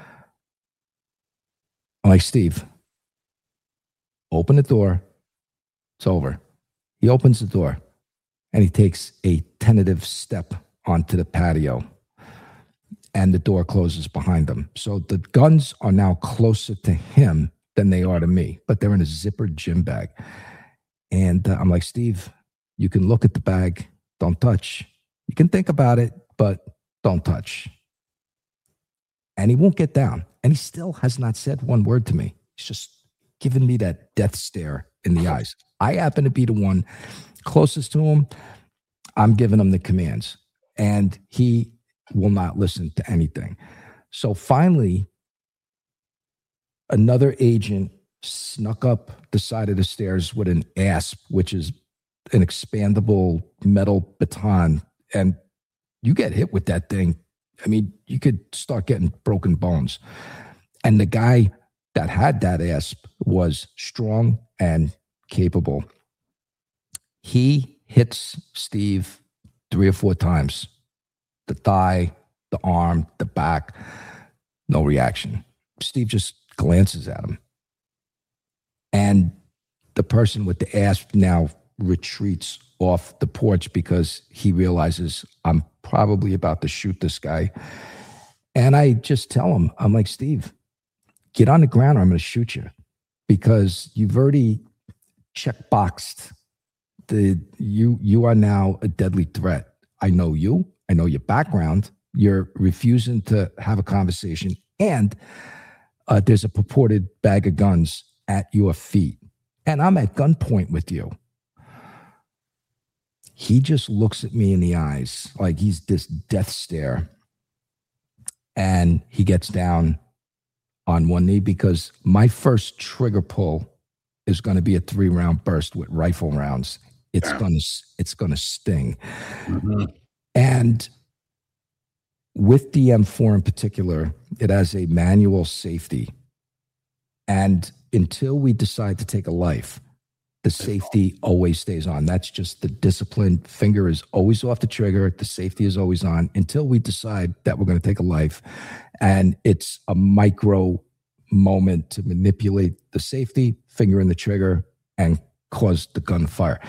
I'm like, Steve, open the door. It's over. He opens the door and he takes a tentative step onto the patio and the door closes behind him. So the guns are now closer to him than they are to me, but they're in a zippered gym bag. And uh, I'm like, Steve, you can look at the bag. Don't touch. You can think about it, but don't touch. And he won't get down. And he still has not said one word to me. He's just giving me that death stare in the eyes. I happen to be the one closest to him. I'm giving him the commands. And he will not listen to anything. So finally, another agent snuck up the side of the stairs with an asp, which is an expandable metal baton. And you get hit with that thing. I mean, you could start getting broken bones. And the guy that had that asp was strong and capable. He hits Steve three or four times. The thigh, the arm, the back. No reaction. Steve just glances at him. And the person with the asp now retreats off the porch because he realizes I'm probably about to shoot this guy. And I just tell him, I'm like, Steve, get on the ground or I'm going to shoot you because you've already checkboxed the, you, you are now a deadly threat. I know you, I know your background. You're refusing to have a conversation and uh, there's a purported bag of guns at your feet and I'm at gunpoint with you. He just looks at me in the eyes like he's this death stare. And he gets down on one knee because my first trigger pull is going to be a three round burst with rifle rounds. It's going to, it's going to sting. Mm-hmm. And with the M four in particular, it has a manual safety. And until we decide to take a life, the safety always stays on. That's just the discipline. Finger is always off the trigger. The safety is always on until we decide that we're going to take a life. And it's a micro moment to manipulate the safety, finger in the trigger, and cause the gun to fire.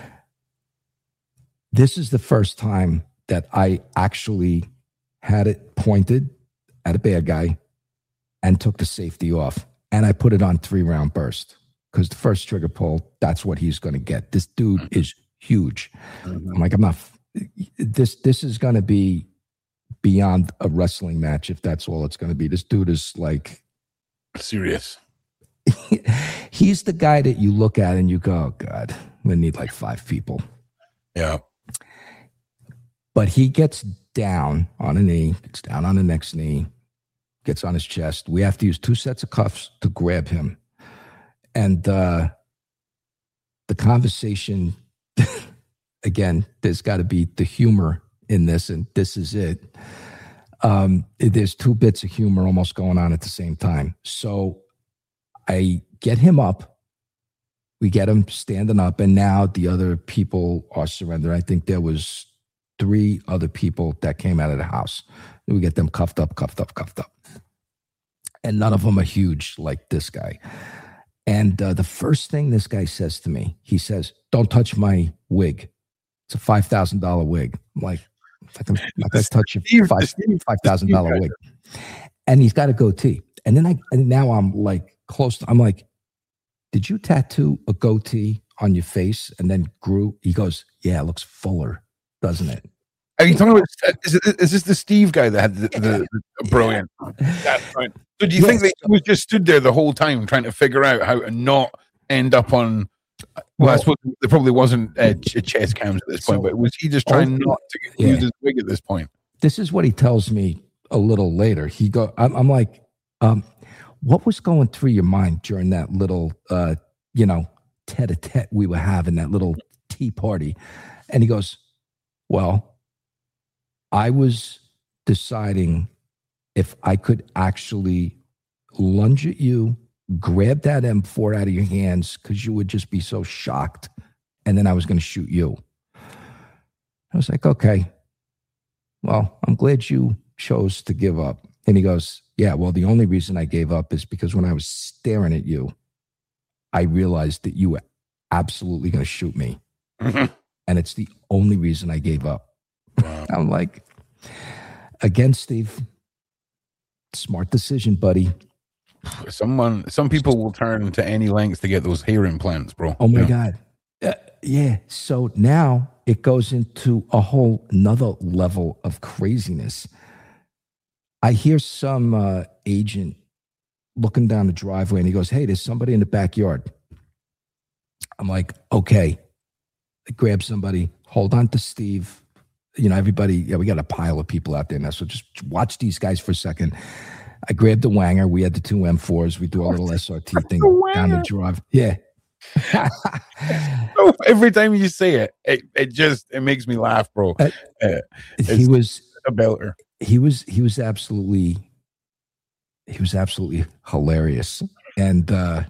This is the first time that I actually had it pointed at a bad guy and took the safety off. And I put it on three round burst. Because the first trigger pull, that's what he's going to get. This dude is huge. Mm-hmm. I'm like, I'm not. This this is going to be beyond a wrestling match, if that's all it's going to be. This dude is like serious. He's the guy that you look at and you go, oh, God, we need like five people. Yeah. But he gets down on a knee, gets down on the next knee, gets on his chest. We have to use two sets of cuffs to grab him. And uh, the conversation, again, there's got to be the humor in this, and this is it. Um, there's two bits of humor almost going on at the same time. So I get him up. We get him standing up, and now the other people are surrendering. I think there was three other people that came out of the house. We get them cuffed up, cuffed up, cuffed up. And none of them are huge like this guy. And uh, the first thing this guy says to me, he says, don't touch my wig. It's a five thousand dollars wig. I'm like, I'm not going to touch your five thousand dollars wig. And he's got a goatee. And then I, and now I'm like close to, I'm like, did you tattoo a goatee on your face and then grew? He goes, yeah, it looks fuller, doesn't it? Are you talking about, is, it, is this the Steve guy that had the, the, the brilliant? That's right. So do you yes. think that he was just stood there the whole time trying to figure out how to not end up on, well, well I suppose there probably wasn't uh, chest cams at this point, so, but was he just trying oh, not to yeah. use his wig at this point? This is what he tells me a little later. He go, I'm, I'm like, um, what was going through your mind during that little, uh, you know, tete-a-tete we were having, that little tea party? And he goes, well, I was deciding if I could actually lunge at you, grab that M four out of your hands because you would just be so shocked, and then I was going to shoot you. I was like, okay, well, I'm glad you chose to give up. And he goes, yeah, well, the only reason I gave up is because when I was staring at you, I realized that you were absolutely going to shoot me. Mm-hmm. And it's the only reason I gave up. Wow. I'm like, again, Steve, smart decision, buddy. Someone, some people will turn to any lengths to get those hair implants, bro. Oh my yeah. God. Uh, yeah. So now it goes into a whole nother level of craziness. I hear some uh, agent looking down the driveway and he goes, hey, there's somebody in the backyard. I'm like, okay. I grab somebody, hold on to Steve. You know, everybody, yeah, we got a pile of people out there now. So just watch these guys for a second. I grabbed the Wanger. We had the two M fours. We do a little S R T thing the down the drive. Yeah. So every time you say it, it, it just, it makes me laugh, bro. Uh, uh, he was a belter. He was, he was absolutely, he was absolutely hilarious. And, uh,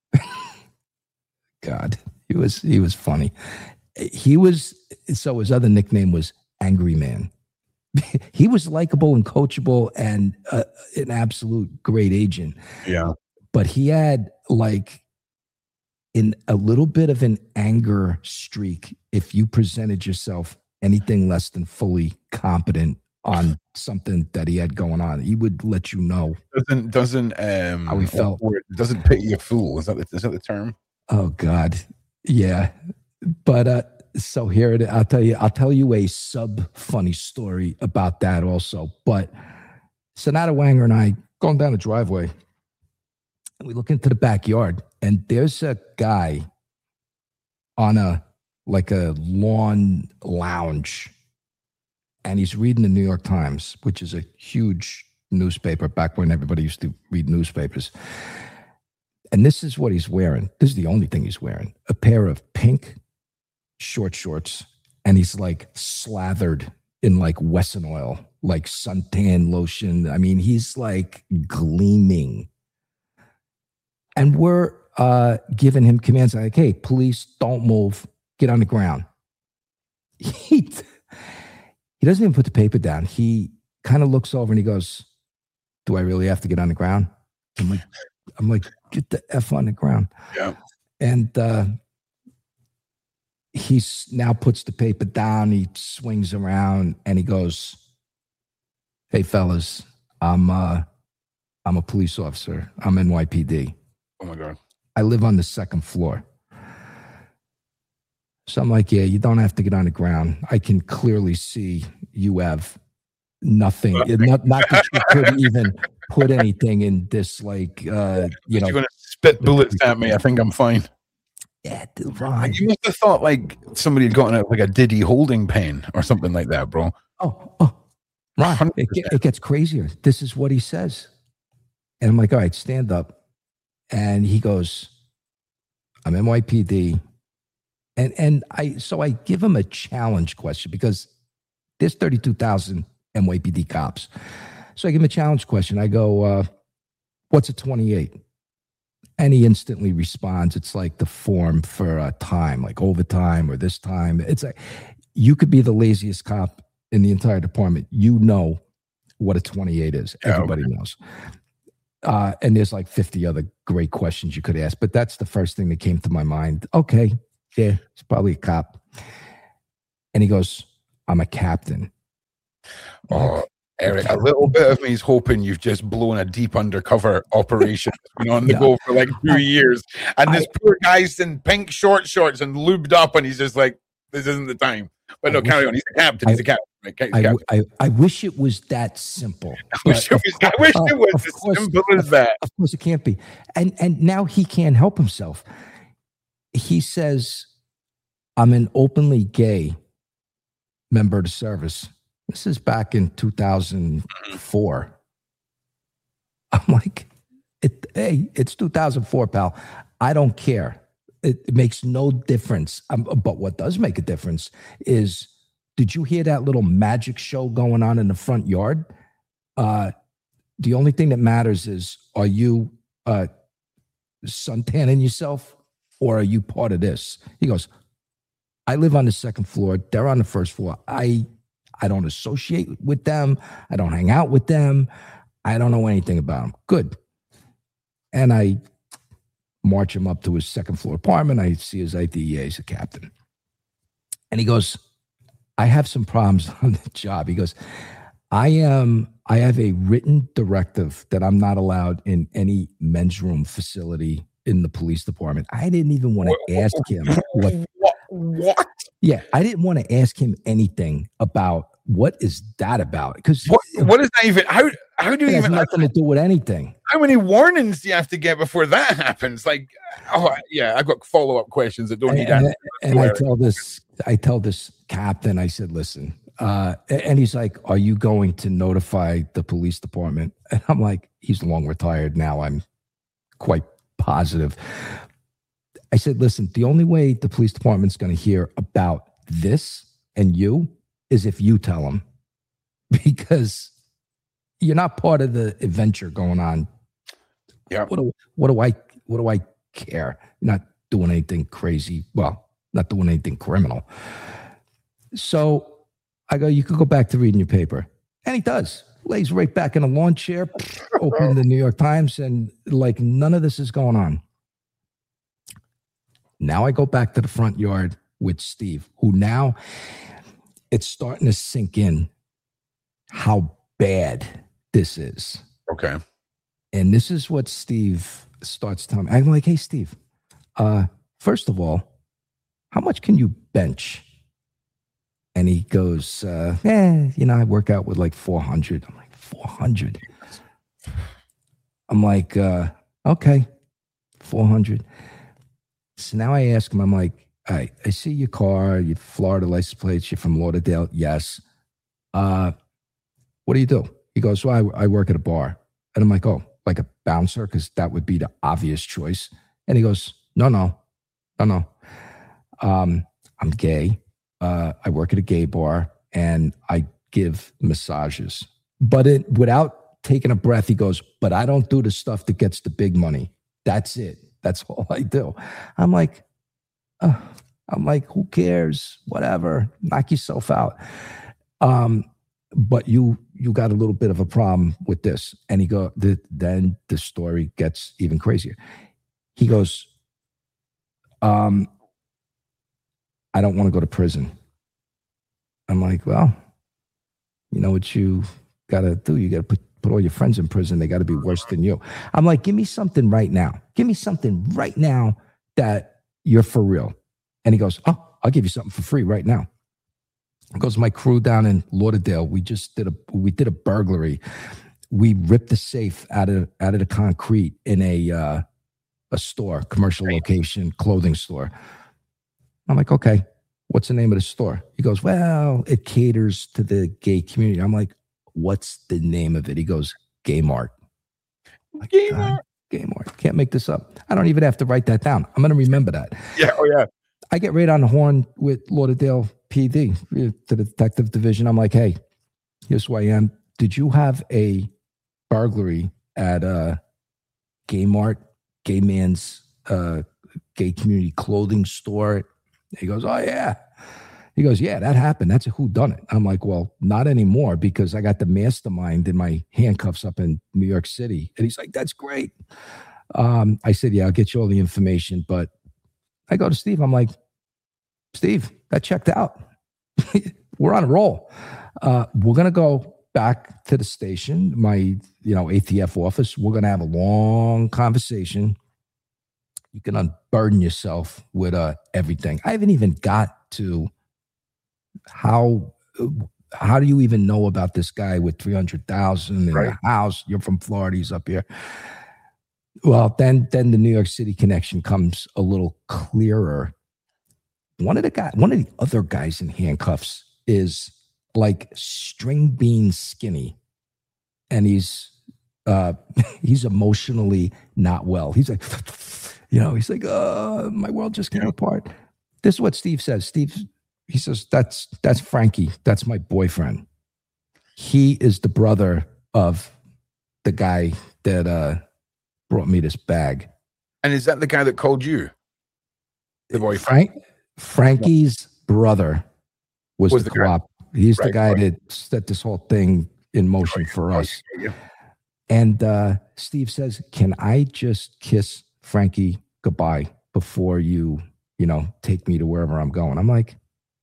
God, he was, he was funny. He was, so his other nickname was Angry Man. He was likable and coachable and uh, an absolute great agent. Yeah. But he had like in a little bit of an anger streak if you presented yourself anything less than fully competent on something that he had going on. He would let you know. Doesn't doesn't um how he felt. Doesn't pity a fool. Is that the, is that the term? Oh God. Yeah. But uh so here it is. I'll tell you, I'll tell you a sub funny story about that also. But Sonata Wanger and I going down the driveway and we look into the backyard and there's a guy on a like a lawn lounge and he's reading the New York Times, which is a huge newspaper back when everybody used to read newspapers. And this is what he's wearing. This is the only thing he's wearing. A pair of pink short shorts, and he's like slathered in like Wesson oil, like suntan lotion. I mean, he's like gleaming. And we're uh, giving him commands like, hey, police, don't move. Get on the ground. He, he doesn't even put the paper down. He kind of looks over and he goes, do I really have to get on the ground? I'm like, I'm like, get the F on the ground. Yeah. And uh, he now puts the paper down. He swings around and he goes, hey, fellas, I'm uh, I'm a police officer. I'm N Y P D. Oh, my God. I live on the second floor. So I'm like, yeah, you don't have to get on the ground. I can clearly see you have nothing. not, not that you could even put anything in this, like, uh, you know. You're going to spit bullets at me. I think I'm fine. Yeah, Ron. You must have thought like somebody had gotten out like a Diddy holding pen or something like that, bro. Oh, oh, Ron, it, it gets crazier. This is what he says. And I'm like, all right, stand up. And he goes, I'm N Y P D. And and I so I give him a challenge question because there's thirty-two thousand N Y P D cops. So I give him a challenge question. I go, uh, what's a twenty-eight? And he instantly responds. It's like the form for uh, time, like overtime or this time. It's like you could be the laziest cop in the entire department. You know what a twenty-eight is. Everybody oh, okay. knows. Uh, and there's like fifty other great questions you could ask, but that's the first thing that came to my mind. Okay, yeah, it's probably a cop. And he goes, I'm a captain. Oh, Eric, a little bit of me is hoping you've just blown a deep undercover operation that's been on the yeah. go for like two years. And this I, poor guy's in pink short shorts and lubed up, and he's just like, this isn't the time. But no, I carry wish, on. He's a captain. He's I, a captain. Right? He's a captain. I, I, I wish it was that simple. I wish it was, I wish uh, it was as course, simple as that. Of course it can't be. And, and now he can't help himself. He says, I'm an openly gay member of the service. This is back in two thousand four. I'm like, it, hey, it's two thousand four, pal. I don't care. It, it makes no difference. Um, but what does make a difference is, did you hear that little magic show going on in the front yard? Uh, the only thing that matters is, are you uh, suntanning yourself or are you part of this? He goes, I live on the second floor. They're on the first floor. I I don't associate with them. I don't hang out with them. I don't know anything about them. Good. And I march him up to his second floor apartment. I see his I D. Yeah, he's a captain. And he goes, I have some problems on the job. He goes, I am, I have a written directive that I'm not allowed in any men's room facility in the police department. I didn't even want to ask him what, what, what? Yeah, I didn't want to ask him anything about what is that about? Because what, what is that even? How how do you it even? Has nothing to do with anything. How many warnings do you have to get before that happens? Like, oh yeah, I've got follow up questions that don't and, need answers. And, and I tell this, I tell this captain, I said, listen, uh, and he's like, are you going to notify the police department? And I'm like, he's long retired now. I'm quite positive. I said, listen, the only way the police department's going to hear about this and you is if you tell them, because you're not part of the adventure going on. Yeah. What do, what do I, what do I care? You're not doing anything crazy. Well, not doing anything criminal. So I go, you could go back to reading your paper. And he does. Lays right back in a lawn chair, open the New York Times, and like none of this is going on. Now I go back to the front yard with Steve, who now it's starting to sink in how bad this is. Okay. And this is what Steve starts telling me. I'm like, hey, Steve, uh, first of all, how much can you bench? And he goes, uh, eh, you know, I work out with like four hundred. I'm like, four hundred? I'm like, uh, okay, four hundred. So now I ask him, I'm like, all right, I see your car, your Florida license plates, you're from Lauderdale. Yes. Uh, what do you do? He goes, well, I, I work at a bar. And I'm like, oh, like a bouncer? Because that would be the obvious choice. And he goes, no, no, no, no. Um, I'm gay. Uh, I work at a gay bar and I give massages. But it, without taking a breath, he goes, but I don't do the stuff that gets the big money. That's it. That's all I do. I'm like, uh, I'm like, who cares? Whatever. Knock yourself out. Um, but you you got a little bit of a problem with this. And he go, the, then the story gets even crazier. He goes, um, I don't want to go to prison. I'm like, well, you know what you got to do? You got to put, put all your friends in prison. They got to be worse than you. I'm like, give me something right now. Give me something right now that you're for real. And he goes, oh, I'll give you something for free right now. Goes my crew down in Lauderdale. We just did a we did a burglary. We ripped the safe out of out of the concrete in a uh, a store, commercial location, clothing store. I'm like, okay, what's the name of the store? He goes, well, it caters to the gay community. I'm like, what's the name of it? He goes, Gay Mart. Like, Gay Mart. Gay Mart. Can't make this up. I don't even have to write that down. I'm going to remember that. Yeah. Oh, yeah. I get right on the horn with Lauderdale P D to the detective division. I'm like, hey, here's who I am. Did you have a burglary at a Gay Mart, gay man's uh, gay community clothing store? He goes, oh, yeah. He goes, yeah, that happened. That's a whodunit. I'm like, well, not anymore because I got the mastermind in my handcuffs up in New York City. And he's like, that's great. Um, I said, yeah, I'll get you all the information. But I go to Steve. I'm like, Steve, that checked out. We're on a roll. Uh, we're going to go back to the station, my, you know, A T F office. We're going to have a long conversation. You can unburden yourself with uh, everything. I haven't even got to how, how do you even know about this guy with three hundred thousand in right. a house? You're from Florida. He's up here. Well, then, then the New York City connection comes a little clearer. One of the guy, one of the other guys in handcuffs is like string bean skinny, and he's uh, he's emotionally not well. He's like, you know, he's like, uh, my world just came yeah. apart. This is what Steve says. Steve, he says, that's that's Frankie. That's my boyfriend. He is the brother of the guy that uh, brought me this bag. And is that the guy that called you? The boyfriend? Frank, Frankie's brother was, was the, the co-op. He's right, the guy right. that set this whole thing in motion right, for right, us. Yeah. And uh, Steve says, can I just kiss Frankie goodbye before you, you know, take me to wherever I'm going? I'm like,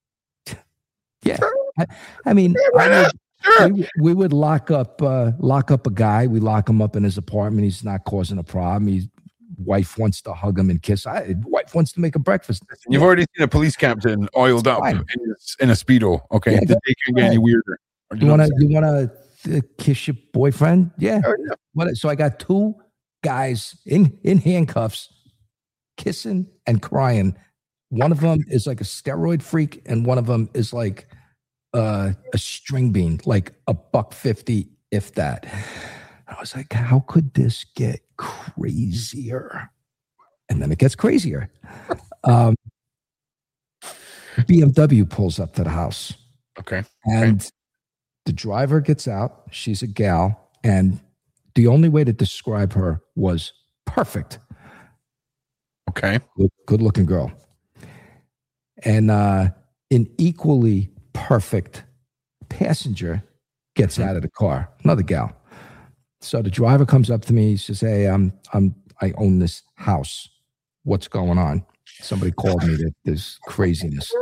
yeah. I, I mean, I would, sure. we, we would lock up, uh, lock up a guy. We lock him up in his apartment. He's not causing a problem. His wife wants to hug him and kiss. I, wife wants to make a breakfast. You've already seen a police captain oiled up in a, in a Speedo. Okay, yeah, the day can't get any weirder. You want to, you want to uh, kiss your boyfriend? Yeah. Oh, yeah. What, so I got two guys in in handcuffs, kissing and crying. One of them is like a steroid freak, and one of them is like uh, a string bean, like a buck fifty, if that. I was like, how could this get crazier? And then it gets crazier. Um, B M W pulls up to the house. Okay. And okay. the driver gets out. She's a gal. And the only way to describe her was perfect. Okay. Good, good looking girl. And uh, an equally perfect passenger gets mm-hmm. out of the car. Another gal. So the driver comes up to me. He says, hey, I'm, I'm, I own this house. What's going on? Somebody called me that there's craziness.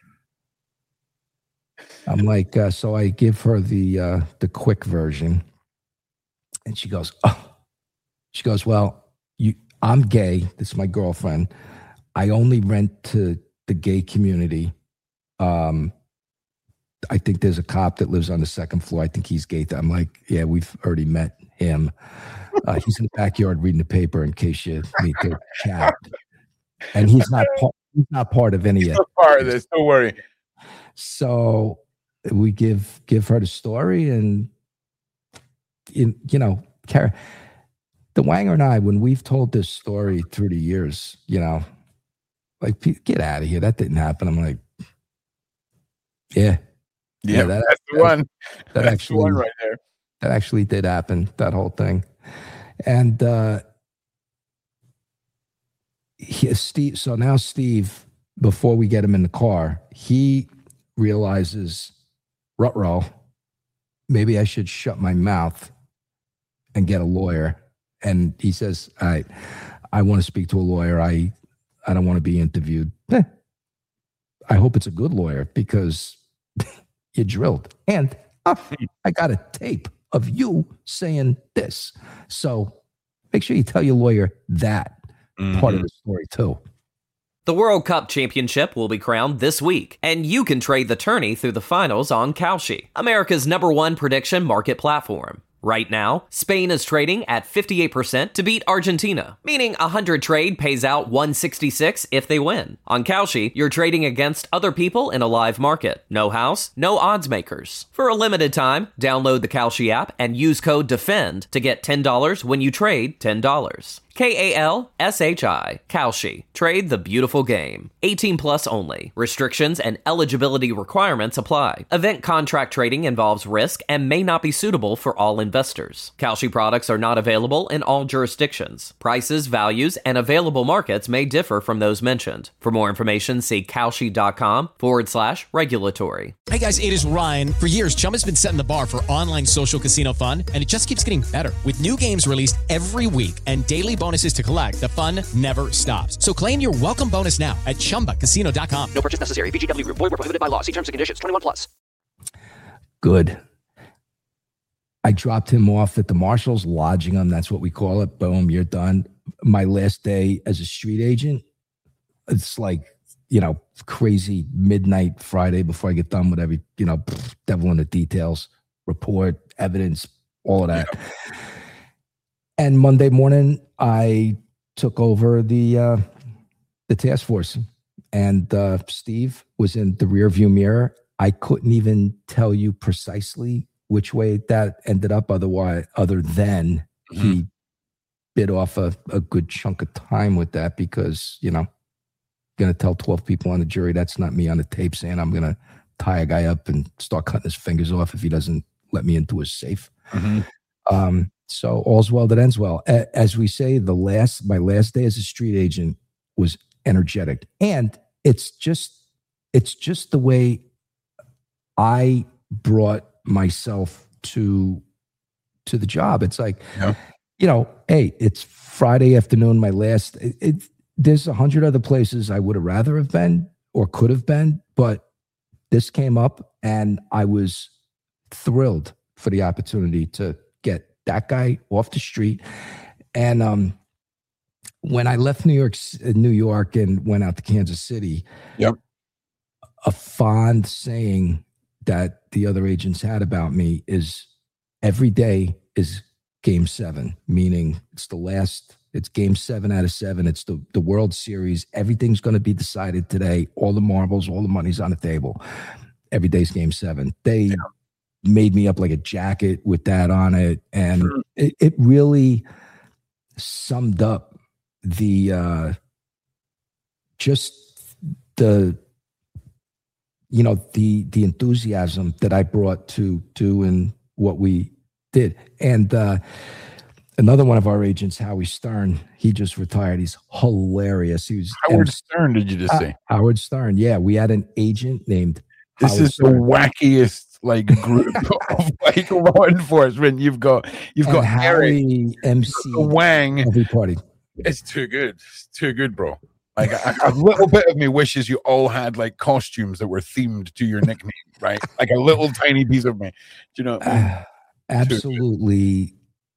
I'm like, uh, so I give her the, uh, the quick version. And she goes, oh, she goes, well, you, I'm gay. This is my girlfriend. I only rent to the gay community. Um, I think there's a cop that lives on the second floor. I think he's gay. I'm like, yeah, we've already met him. Uh, he's in the backyard reading the paper in case you need to chat. And he's not part, he's not part of any he's of not part of this. Don't worry. So we give give her the story, and in you know, Kara, the Wanger and I, when we've told this story through the years, you know, like, get out of here. That didn't happen. I'm like, yeah. Yeah, yeah that, that's the that, one. That that's actually, the one right there. That actually did happen, that whole thing. And uh, he, Steve, so now Steve, before we get him in the car, he realizes, ruh-roh, maybe I should shut my mouth and get a lawyer. And he says, I, I want to speak to a lawyer. I, I don't want to be interviewed. Eh, I hope it's a good lawyer because you drilled. And oh, I got a tape of you saying this. So make sure you tell your lawyer that mm-hmm. part of the story too. The World Cup Championship will be crowned this week, and you can trade the tourney through the finals on Kalshi, America's number one prediction market platform. Right now, Spain is trading at fifty-eight percent to beat Argentina, meaning a one hundred trade pays out one sixty-six if they win. On Kalshi, you're trading against other people in a live market. No house, no odds makers. For a limited time, download the Kalshi app and use code DEFEND to get ten dollars when you trade ten dollars. K A L S H I, Kalshi. Trade the beautiful game. eighteen plus only. Restrictions and eligibility requirements apply. Event contract trading involves risk and may not be suitable for all investors. Kalshi products are not available in all jurisdictions. Prices, values, and available markets may differ from those mentioned. For more information, see Kalshi.com forward slash regulatory. Hey guys, it is Ryan. For years, Chumba's been setting the bar for online social casino fun, and it just keeps getting better. With new games released every week and daily bonuses to collect, the fun never stops. So claim your welcome bonus now at Chumba Casino dot com. No purchase necessary. V G W Group. Void where prohibited by law. See terms and conditions. twenty-one plus. Good. I dropped him off at the Marshalls, lodging him. That's what we call it. Boom, you're done. My last day as a street agent, it's like, you know, crazy midnight Friday before I get done with every, you know, devil in the details, report, evidence, all of that. Yeah. And Monday morning, I took over the uh, the task force, and uh, Steve was in the rear view mirror. I couldn't even tell you precisely which way that ended up, otherwise, other than mm-hmm. he bit off a, a good chunk of time with that, because, you know, going to tell twelve people on the jury that's not me on the tape saying I'm going to tie a guy up and start cutting his fingers off if he doesn't let me into his safe. Mm-hmm. Um, so all's well that ends well. A- as we say, the last, my last day as a street agent was energetic, and it's just, it's just the way I brought myself to, to the job. It's like, yeah. you know, hey, it's Friday afternoon, my last, it, it there's a hundred other places I would have rather have been or could have been, but this came up and I was thrilled for the opportunity to get that guy off the street. And um, when I left New York, New York and went out to Kansas City, yep. a fond saying that the other agents had about me is every day is game seven, meaning it's the last, it's game seven out of seven. It's the, the World Series. Everything's going to be decided today. All the marbles, all the money's on the table. Every day's game seven. They yeah. made me up like a jacket with that on it. And sure. it, it really summed up the, uh, just the, you know, the, the enthusiasm that I brought to doing what we did. And, uh, another one of our agents, Howie Stern, he just retired. He's hilarious. He was Howard M- Stern. Did you just uh, say Howard Stern? Yeah, we had an agent named. This Howard is Stern. the wackiest like group of like law enforcement. You've got you've and got Harry M C Wang. Every party. It's too good. It's too good, bro. Like a, a little bit of me wishes you all had like costumes that were themed to your nickname, right? Like a little tiny piece of me. Do you know what I mean? Uh, absolutely.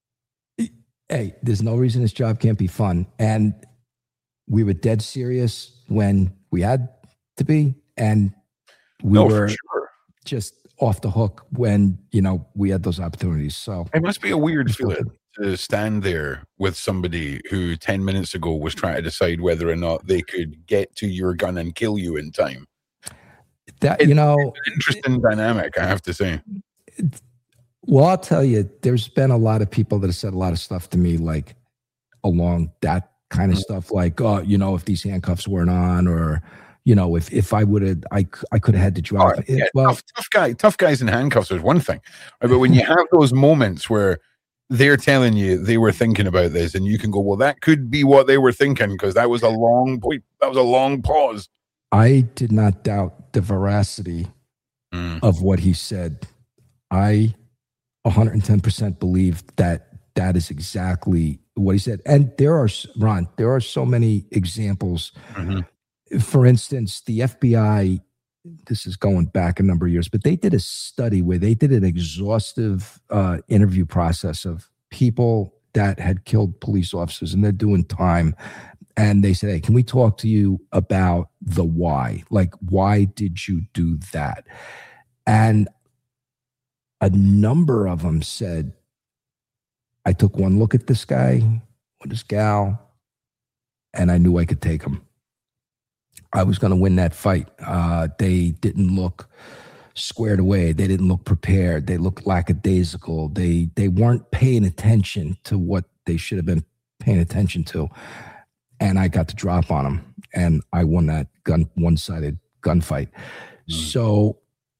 Hey, there's no reason this job can't be fun. And we were dead serious when we had to be. And we no, were for sure. just off the hook when, you know, we had those opportunities. So it must be a weird feeling to stand there with somebody who ten minutes ago was trying to decide whether or not they could get to your gun and kill you in time. That, it's, you know, it's an interesting dynamic, I have to say. It's, Well, I'll tell you, there's been a lot of people that have said a lot of stuff to me, like along that kind of stuff, like, oh, you know, if these handcuffs weren't on, or, you know, if, if I would have, I, I could have had to drive. Oh, yeah, it, well, tough, tough guy, tough guys in handcuffs is one thing, right? But when you have those moments where they're telling you they were thinking about this, and you can go, well, that could be what they were thinking, because that was a long point, that was a long pause. I did not doubt the veracity mm. of what he said. I one hundred ten percent believe that that is exactly what he said. And there are, Ron, there are so many examples. Mm-hmm. For instance, the F B I, this is going back a number of years, but they did a study where they did an exhaustive uh, interview process of people that had killed police officers, and they're doing time. and they said, hey, can we talk to you about the why? Like, why did you do that? And a number of them said, I took one look at this guy or this gal, and I knew I could take him. I was going to win that fight. Uh, they didn't look squared away. They didn't look prepared. They looked lackadaisical. They they weren't paying attention to what they should have been paying attention to. And I got to drop on them, and I won that gun one-sided gunfight. Mm. So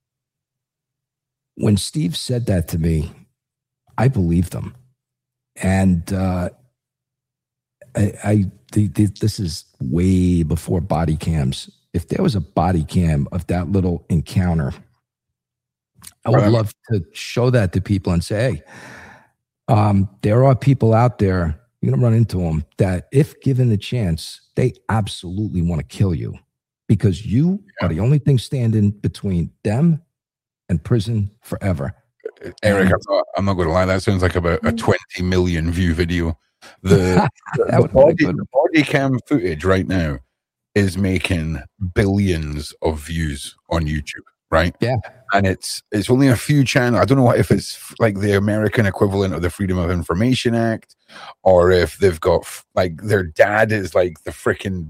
when Steve said that to me, I believed him. And uh, I, I the, the, this is way before body cams. If there was a body cam of that little encounter, I would love to show that to people and say, hey, um, there are people out there, you're going to run into them, that if given the chance, they absolutely want to kill you because you yeah. are the only thing standing between them and prison forever. Eric, I'm not, I'm not going to lie, that sounds like about a twenty million view video. The, the, body, the body cam footage right now is making billions of views on YouTube, right? Yeah. And it's it's only a few channels. I don't know if it's like the American equivalent of the Freedom of Information Act, or if they've got like their dad is like the freaking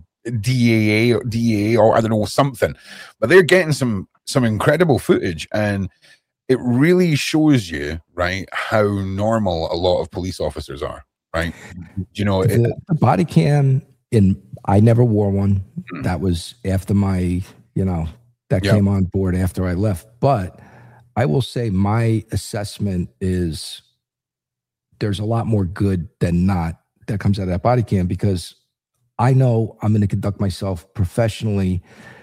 D A A, D A A, or I don't know, something. But they're getting some some incredible footage, and it really shows you, right, how normal a lot of police officers are, right? You know, the, it, the body cam in I never wore one. Mm-hmm. That was after my, you know, that yep. came on board after I left. But I will say my assessment is there's a lot more good than not that comes out of that body cam, because I know I'm going to conduct myself professionally.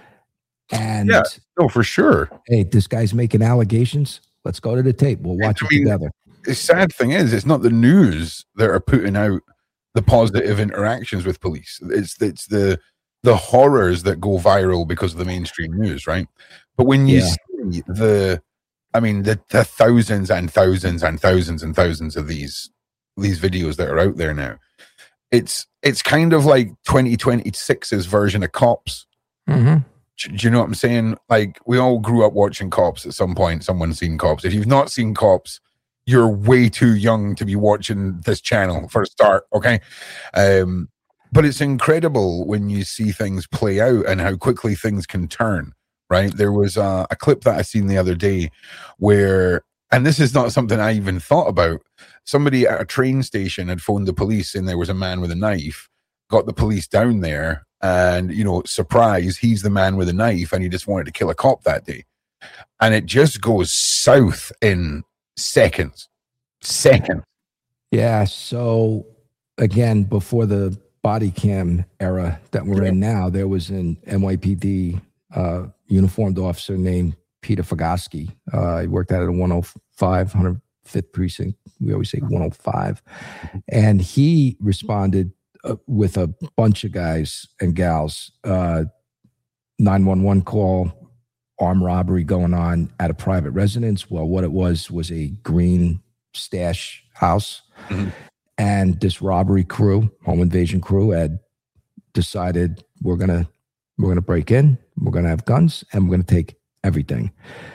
And yeah, no, for sure. Hey, this guy's making allegations. Let's go to the tape. We'll watch I it mean, together. The sad thing is, it's not the news that are putting out the positive interactions with police. It's it's the the horrors that go viral because of the mainstream news, right? But when you yeah. see the, I mean, the, the thousands and thousands and thousands and thousands of these these videos that are out there now, it's it's kind of like twenty twenty-six's version of Cops. Mm-hmm. Do you know what I'm saying? Like, we all grew up watching Cops at some point. Someone's seen Cops. If you've not seen Cops, you're way too young to be watching this channel for a start, okay? Um, but it's incredible when you see things play out and how quickly things can turn, right? There was a, a clip that I seen the other day where, and this is not something I even thought about, somebody at a train station had phoned the police and there was a man with a knife, got the police down there, and, you know, surprise, he's the man with a knife and he just wanted to kill a cop that day. And it just goes south in seconds. Seconds. Yeah. So, again, before the body cam era that we're yeah. in now, there was an N Y P D uh, uniformed officer named Peter Fogoski. Uh, he worked out at a one oh five, one hundred fifth precinct. We always say one oh five. And he responded Uh, with a bunch of guys and gals, uh, nine one one call, armed robbery going on at a private residence. Well, what it was was a green stash house. Mm-hmm. And this robbery crew, home invasion crew, had decided we're gonna we're gonna break in, we're gonna have guns, and we're gonna take everything.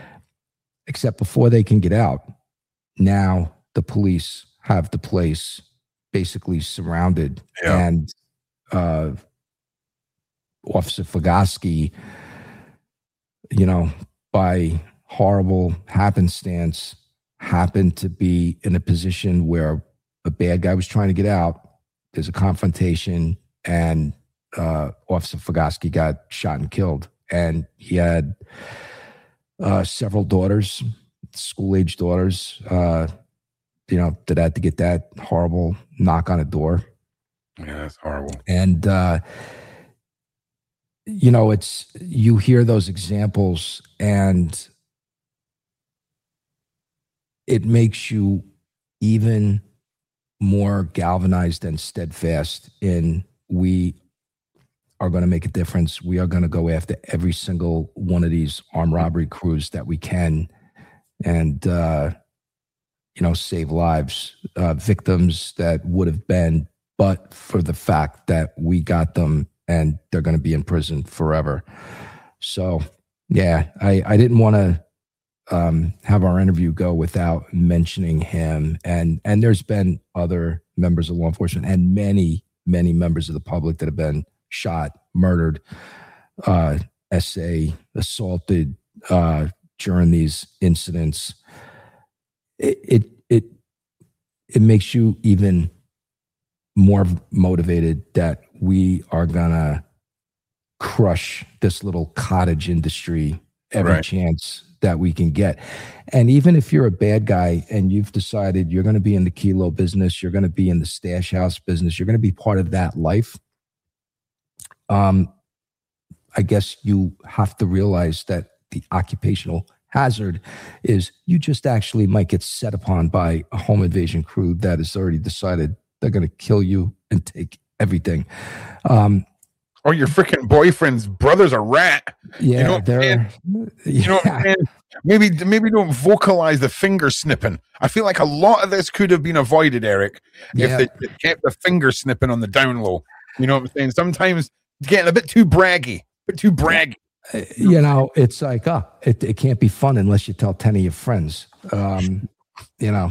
Except before they can get out, now the police have the place basically surrounded, yeah. and uh, Officer Fogoski, you know, by horrible happenstance, happened to be in a position where a bad guy was trying to get out. There's a confrontation, and uh, Officer Fogoski got shot and killed. And he had uh, several daughters, school-age daughters, uh, you know, that had to get that horrible knock on a door. Yeah, that's horrible. And, uh, you know, it's, you hear those examples and it makes you even more galvanized and steadfast in, we are going to make a difference. We are going to go after every single one of these armed robbery crews that we can. And, uh, you know, save lives, uh, victims that would have been but for the fact that we got them and they're going to be in prison forever. So, yeah, I, I didn't want to um, have our interview go without mentioning him. And, and there's been other members of law enforcement and many, many members of the public that have been shot, murdered, uh, S A, assaulted uh, during these incidents. It, it, it, it makes you even more motivated that we are gonna crush this little cottage industry every Right. chance that we can get. And even if you're a bad guy and you've decided you're going to be in the kilo business, you're going to be in the stash house business, you're going to be part of that life, um, I guess you have to realize that the occupational hazard is you just actually might get set upon by a home invasion crew that has already decided they're going to kill you and take everything. Um, Or your freaking boyfriend's brother's a rat. yeah, You know what I'm they're, saying? You know what I'm saying? Maybe, maybe don't vocalize the finger snipping. I feel like a lot of this could have been avoided, Eric, if Yeah. they they kept the finger snipping on the down low. You know what I'm saying? Sometimes it's getting a bit too braggy, a bit too braggy. Uh, you know, it's like, oh, it, it can't be fun unless you tell ten of your friends. Um, you know,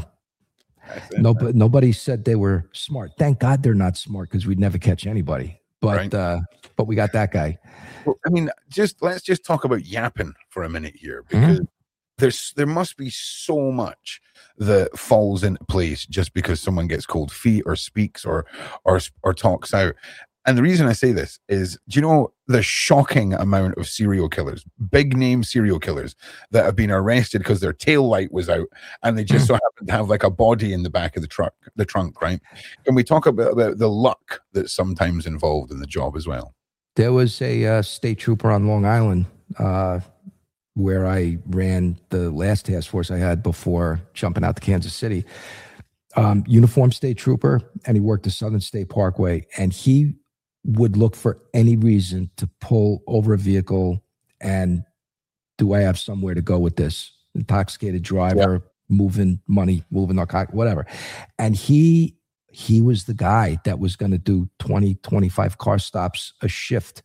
nobody, nobody said they were smart. Thank God they're not smart because we'd never catch anybody. But Right. uh, but we got that guy. Well, I mean, just let's just talk about yapping for a minute here, because there's there must be so much that falls into place just because someone gets cold feet or speaks or or or talks out. And the reason I say this is, do you know the shocking amount of serial killers, big name serial killers that have been arrested because their tail light was out and they just so happen to have like a body in the back of the truck, the trunk, right? Can we talk about, about the luck that's sometimes involved in the job as well? There was a uh, state trooper on Long Island uh, where I ran the last task force I had before jumping out to Kansas City. Um, uniformed state trooper, and he worked the Southern State Parkway, and he would look for any reason to pull over a vehicle and do I have somewhere to go with this? Intoxicated driver, moving money, moving narcotics, whatever. And he he was the guy that was going to do twenty, twenty-five car stops a shift.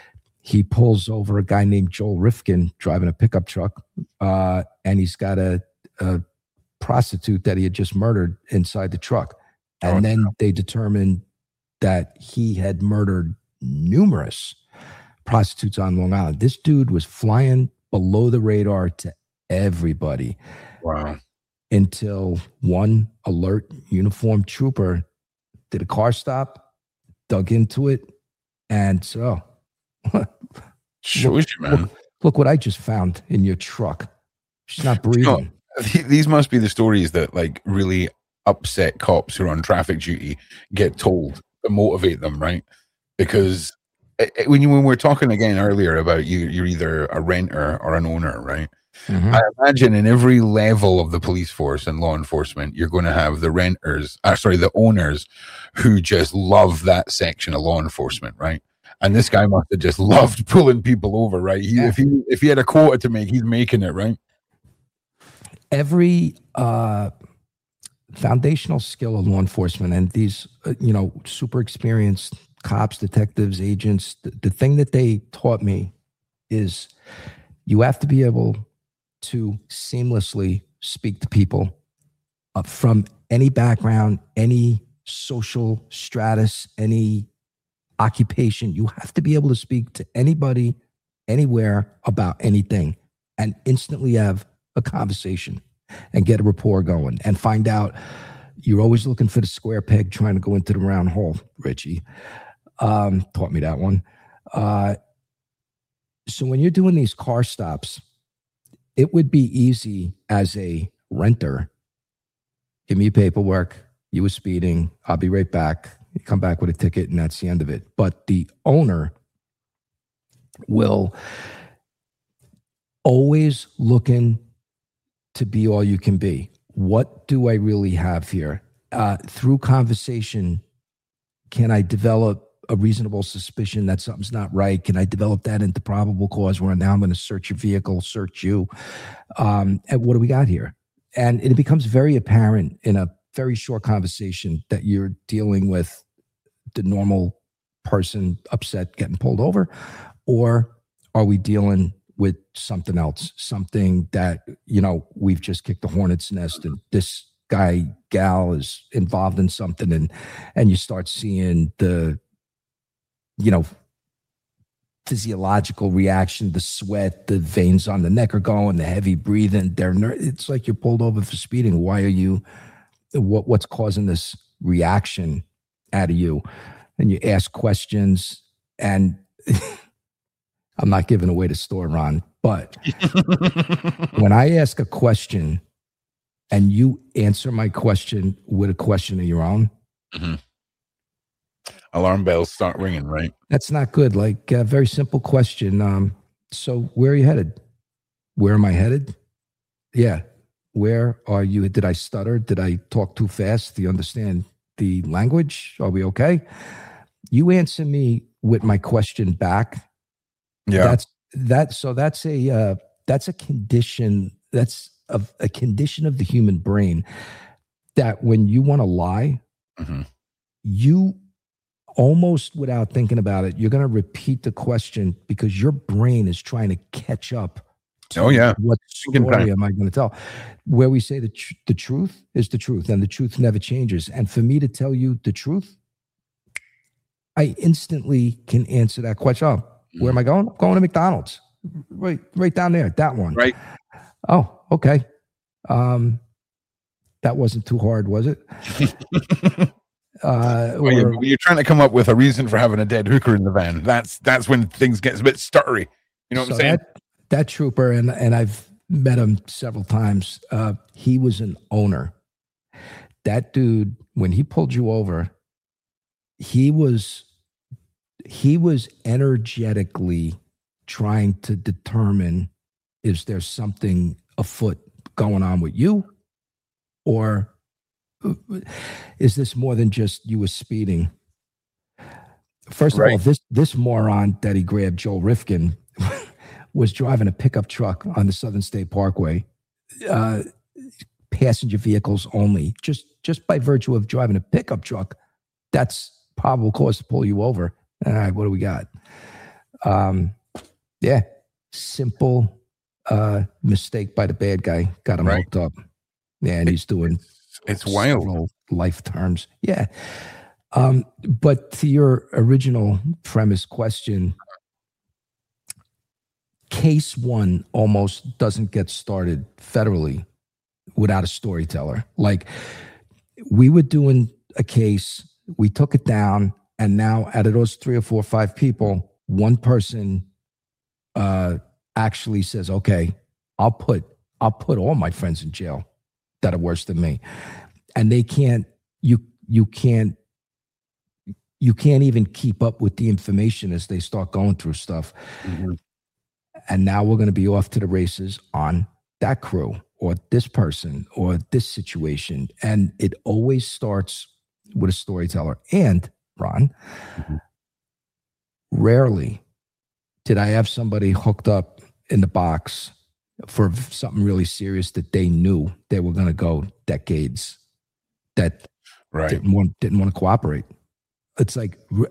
He pulls over a guy named Joel Rifkin driving a pickup truck, uh, and he's got a, a prostitute that he had just murdered inside the truck. And Oh, then they determined that he had murdered numerous prostitutes on Long Island. This dude was flying below the radar to everybody Wow. until one alert uniformed trooper did a car stop, dug into it, and so Shows you, man. look, look what I just found in your truck. She's not You know, breathing. th- these must be the stories that like really upset cops who are on traffic duty get told to motivate them, right? Because it, it- when you when we we're talking again earlier about you, you're either a renter or an owner, right? Mhm. I imagine in every level of the police force and law enforcement, you're going to have the renters, uh, sorry, the owners who just love that section of law enforcement, right? And this guy must have just loved pulling people over, right? He, Yeah. If he if he had a quota to make, he's making it, right? Every uh, foundational skill of law enforcement, and these, uh, you know, super experienced cops, detectives, agents, the, the thing that they taught me is you have to be able to seamlessly speak to people uh, from any background, any social stratus, any occupation. You have to be able to speak to anybody, anywhere about anything, and instantly have a conversation and get a rapport going and find out. You're always looking for the square peg trying to go into the round hole, Richie. Um, taught me that one. Uh, so when you're doing these car stops, it would be easy as a renter. Give me your paperwork. You were speeding. I'll be right back. You come back with a ticket, and that's the end of it. But the owner will always looking to be all you can be. What do I really have here? Uh, through conversation, can I develop a reasonable suspicion that something's not right? Can I develop that into probable cause where now I'm going to search your vehicle, search you? Um, and what do we got here? And it becomes very apparent in a very short conversation that you're dealing with the normal person upset getting pulled over, or are we dealing with something else, something that, you know, we've just kicked the hornet's nest and this guy, gal is involved in something, and and you start seeing the, you know, physiological reaction, the sweat, the veins on the neck are going, the heavy breathing. They're ner- it's like you're pulled over for speeding. Why are you? What what's causing this reaction out of you? And you ask questions, and I'm not giving away the store, Ron, but when I ask a question and you answer my question with a question of your own, mm-hmm. alarm bells start ringing, right? That's not good. Like a very simple question. Um, so where are you headed? Where am I headed? Yeah. Where are you? Did I stutter? Did I talk too fast? Do you understand the language? Are we okay? You answer me with my question back. Yeah. That's that. So that's a, uh, that's a condition. That's a, a condition of the human brain that when you want to lie, mm-hmm. you almost without thinking about it, you're going to repeat the question because your brain is trying to catch up to oh, yeah. what story am I going to tell? Where we say the, tr- the truth is the truth, and the truth never changes. And for me to tell you the truth, I instantly can answer that question. Oh, where am I going? I'm going to McDonald's. Right, right down there, that one. Right. Oh, okay. Um, that wasn't too hard, was it? Uh, or, oh, yeah, you're trying to come up with a reason for having a dead hooker in the van. That's that's when things get a bit stuttery. You know what so I'm saying? That, that trooper, and and I've met him several times. Uh, he was an owner. That dude, when he pulled you over, he was he was energetically trying to determine, is there something afoot going on with you, or is this more than just you were speeding? First of right. all, this this moron that he grabbed, Joel Rifkin, was driving a pickup truck on the Southern State Parkway, uh, passenger vehicles only. Just just by virtue of driving a pickup truck, that's probable cause to pull you over. All right, what do we got? Um, yeah, simple uh, mistake by the bad guy. Got him right. hooked up. Yeah, and he's doing it's wild life terms. Yeah. Um, but to your original premise question, case one almost doesn't get started federally without a storyteller. Like, we were doing a case, we took it down, and now out of those three or four or five people, one person uh, actually says, okay, I'll put I'll put all my friends in jail that are worse than me. And they can't, you you can't, you can't even keep up with the information as they start going through stuff. Mm-hmm. And now we're going to be off to the races on that crew or this person or this situation. And it always starts with a storyteller. And Ron, mm-hmm. rarely did I have somebody hooked up in the box for something really serious that they knew they were going to go decades, that right. didn't want didn't want to cooperate. It's like r-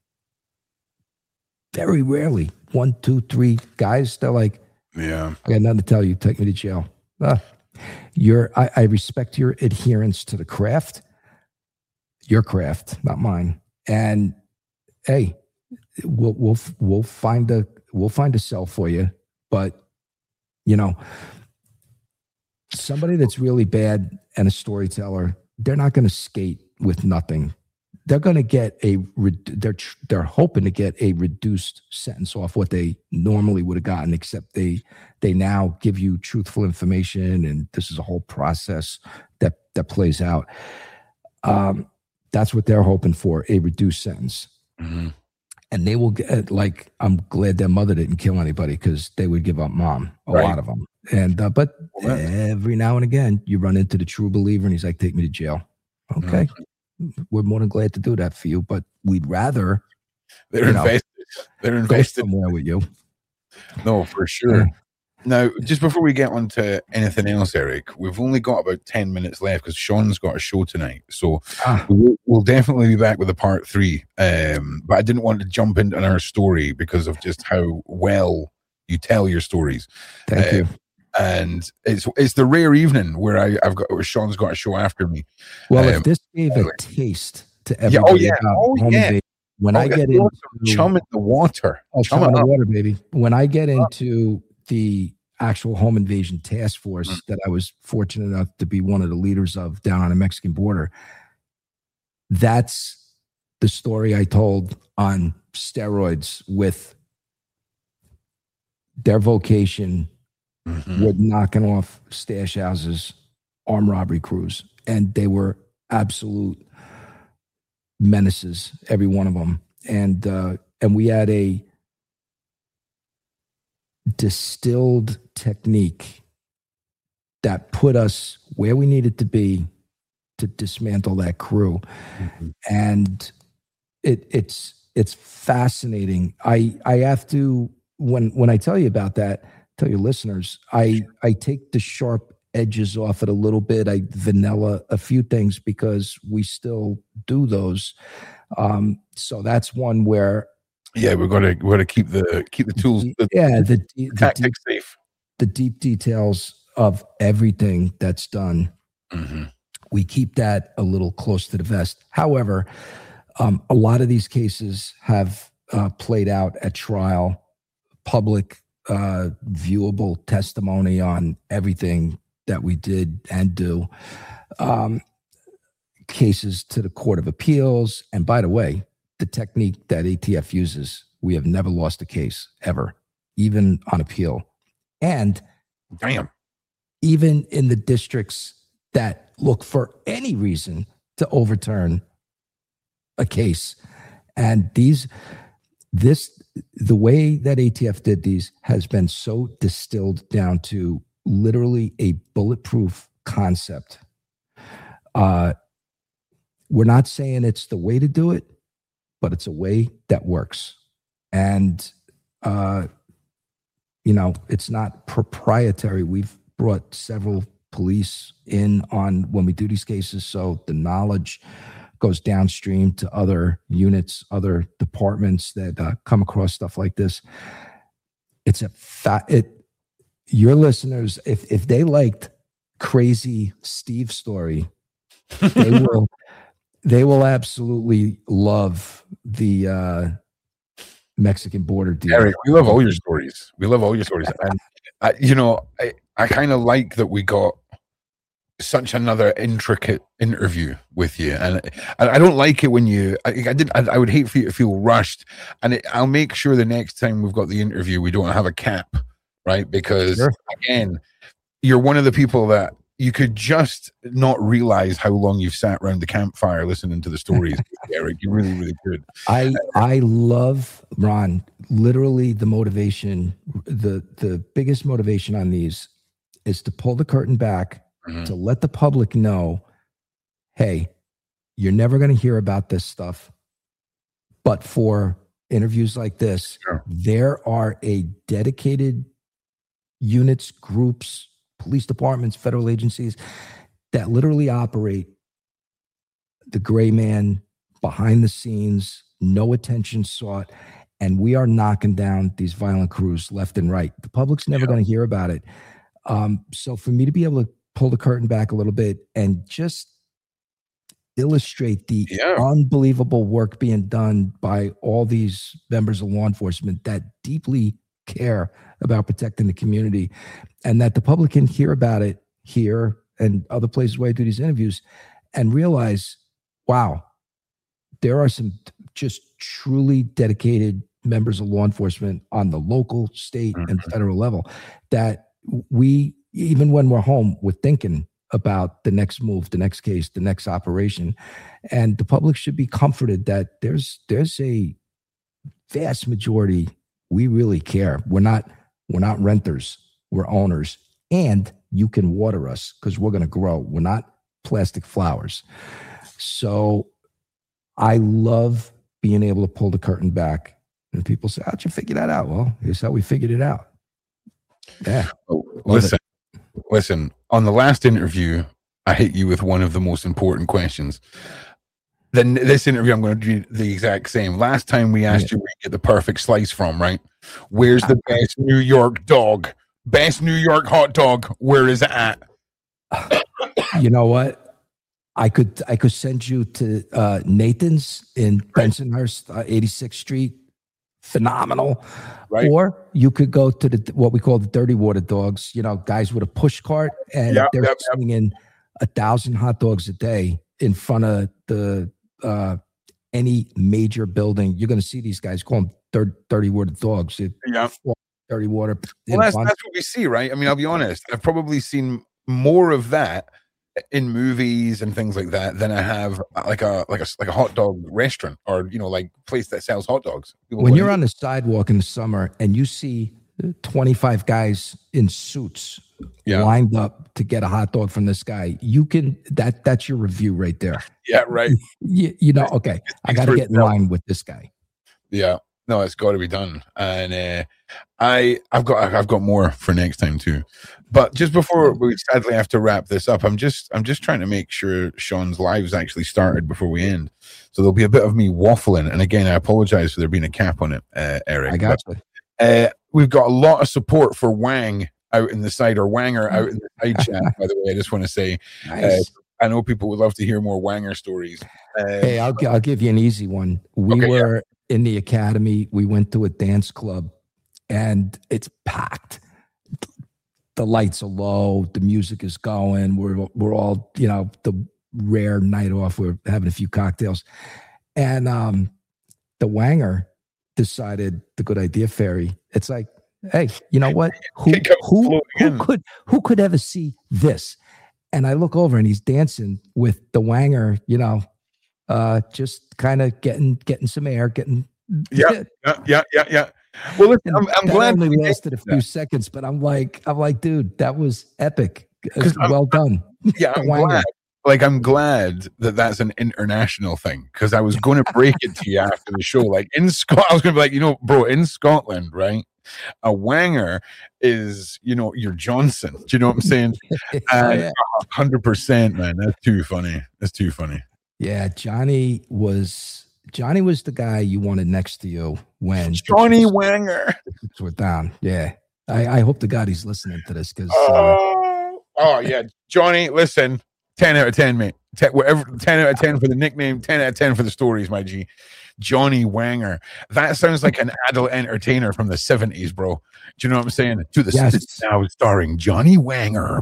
very rarely one, two, three guys. They're like, "Yeah, I got nothing to tell you. Take me to jail." Uh, you're. I, I respect your adherence to the craft, your craft, not mine. And hey, we'll we'll we'll find a we'll find a cell for you, but. You know, somebody that's really bad and a storyteller, they're not going to skate with nothing. They're going to get a, they're, they're hoping to get a reduced sentence off what they normally would have gotten, except they, they now give you truthful information, and this is a whole process that, that plays out. Um, that's what they're hoping for, a reduced sentence. Mm-hmm. And they will get, like, I'm glad their mother didn't kill anybody, because they would give up mom, a right. lot of them. And, uh, but well, every now and again, you run into the true believer and he's like, take me to jail. Okay. Mm-hmm. We're more than glad to do that for you, but we'd rather. They're invested. Know, They're invested somewhere with you. No, for sure. Now, just before we get on to anything else, Eric, we've only got about ten minutes left because Sean's got a show tonight. So Ah. we'll, we'll definitely be back with a part three. Um, but I didn't want to jump into our story because of just how well you tell your stories. Thank Uh, you. And it's it's the rare evening where I, I've got where Sean's got a show after me. Well, um, if this gave a taste to Yeah, oh, everybody yeah. about Oh, home yeah. invasion, when Oh, I yeah, get throw into some chum in the water. Oh, Chum chum in it the up. water, baby. When I get into the actual home invasion task force Mm. that I was fortunate enough to be one of the leaders of down on the Mexican border, that's the story I told on steroids with their vocation Mhm. with knocking off stash houses, armed robbery crews, and they were absolute menaces, every one of them. And uh, and we had a distilled technique that put us where we needed to be to dismantle that crew. Mhm. And it it's it's fascinating. I I have to when when I tell you about that, tell your listeners, I I take the sharp edges off it a little bit. I vanilla a few things because we still do those. Um, so that's one where Yeah, we're gonna we're gonna keep the keep the tools, the, yeah, the, the the deep tactics safe. the deep details of everything that's done, Mm-hmm. we keep that a little close to the vest. However, um, a lot of these cases have uh, played out at trial, public, uh, viewable testimony on everything that we did and do. Um, cases to the Court of Appeals. And by the way, the technique that A T F uses, we have never lost a case ever, even on appeal. And Damn. even in the districts that look for any reason to overturn a case. And these, this, the way that A T F did these has been so distilled down to literally a bulletproof concept. Uh, we're not saying it's the way to do it, but it's a way that works. And, uh, you know, it's not proprietary. We've brought several police in on when we do these cases, so the knowledge goes downstream to other units, other departments that uh, come across stuff like this. It's a fa- it. Your listeners, if if they liked Crazy Steve story, they will they will absolutely love the uh, Mexican border deal. Eric, we love all your stories. We love all your stories. And I, you know, I, I kind of like that we got such another intricate interview with you, and I, I don't like it when you. I, I did. I, I would hate for you to feel rushed, and it, I'll make sure the next time we've got the interview, we don't have a cap, right? Because Sure. again, you're one of the people that you could just not realize how long you've sat around the campfire listening to the stories, Eric. You really, really could. I I love Ron. Literally, the motivation, the the biggest motivation on these is to pull the curtain back, Mhm. to let the public know, hey, you're never going to hear about this stuff, but for interviews like this, Sure. there are a dedicated units, groups, police departments, federal agencies that literally operate the gray man behind the scenes, no attention sought, and we are knocking down these violent crews left and right. The public's never going to hear about it. Um, so for me to be able to pull the curtain back a little bit and just illustrate the Yeah. unbelievable work being done by all these members of law enforcement that deeply care about protecting the community, and that the public can hear about it here and other places where I do these interviews and realize, wow, there are some just truly dedicated members of law enforcement on the local, state, and federal level that we, even when we're home, we're thinking about the next move, the next case, the next operation. And the public should be comforted that there's there's a vast majority, we really care. We're not we're not renters, we're owners. And you can water us because we're going to grow. We're not plastic flowers. So I love being able to pull the curtain back. And people say, how'd you figure that out? Well, here's how we figured it out. Yeah. Oh, listen, listen. On the last interview, I hit you with one of the most important questions. Then this interview, I'm going to do the exact same. Last time we asked yeah. you where you get the perfect slice from, right? Where's the best New York dog? Best New York hot dog? Where is it at? You know what? I could I could send you to uh, Nathan's in right. Bensonhurst, uh, eighty-sixth Street. Phenomenal. Right. Or you could go to the what we call the Dirty Water Dogs. You know, guys with a push cart, and yep, they're yep, selling yep. in a thousand hot dogs a day in front of the. Uh, any major building, you're going to see these guys call them third, dirty water dogs. It, yeah, dirty water. Well, that's, that's what we see, right? I mean, I'll be honest. I've probably seen more of that in movies and things like that than I have like a like a like a hot dog restaurant or you know like place that sells hot dogs. People when you're on the sidewalk in the summer and you see twenty-five guys in suits yeah. lined up to get a hot dog from this guy, you can that that's your review right there. Yeah, right. You, you know, okay, I got to get in line with this guy. Yeah, no, it's got to be done, and uh, I I've got I've got more for next time too. But just before we sadly have to wrap this up, I'm just I'm just trying to make sure Sean's live's actually started before we end. So there'll be a bit of me waffling, and again, I apologize for there being a cap on it, uh, Eric. I got but, you. Uh, we've got a lot of support for Wang out in the side, or Wanger out in the side chat, by the way. I just want to say, nice. uh, I know people would love to hear more Wanger stories. Um, hey, I'll, I'll give you an easy one. We okay, were yeah. in the academy. We went to a dance club, and it's packed. The lights are low. The music is going. We're, we're all, you know, the rare night off. We're having a few cocktails. And um, the Wanger decided the good idea fairy. It's like, hey, you know what? Who who, who could who could ever see this? And I look over and he's dancing with the Wanger, you know, uh, just kind of getting getting some air, getting yeah, yeah, yeah, yeah, yeah. Well, listen, I'm, I'm that glad only lasted a few that. seconds, but I'm like, I'm like, dude, that was epic. Well done. Yeah, I'm glad. Like, I'm glad that that's an international thing because I was going to break it to you after the show. Like, in Scotland, I was going to be like, you know, bro, in Scotland, right? A Wanger is, you know, your Johnson. Do you know what I'm saying? And oh, yeah. one hundred percent, man. That's too funny. That's too funny. Yeah, Johnny was Johnny was the guy you wanted next to you when Johnny Wanger were down. Yeah, I, I hope to God he's listening to this because. Uh, uh, oh yeah, Johnny, listen. ten out of ten, mate. ten, whatever, ten out of ten for the nickname, ten out of ten for the stories, my G. Johnny Wanger. That sounds like an adult entertainer from the seventies, bro. Do you know what I'm saying? To the yes. Now starring Johnny Wanger.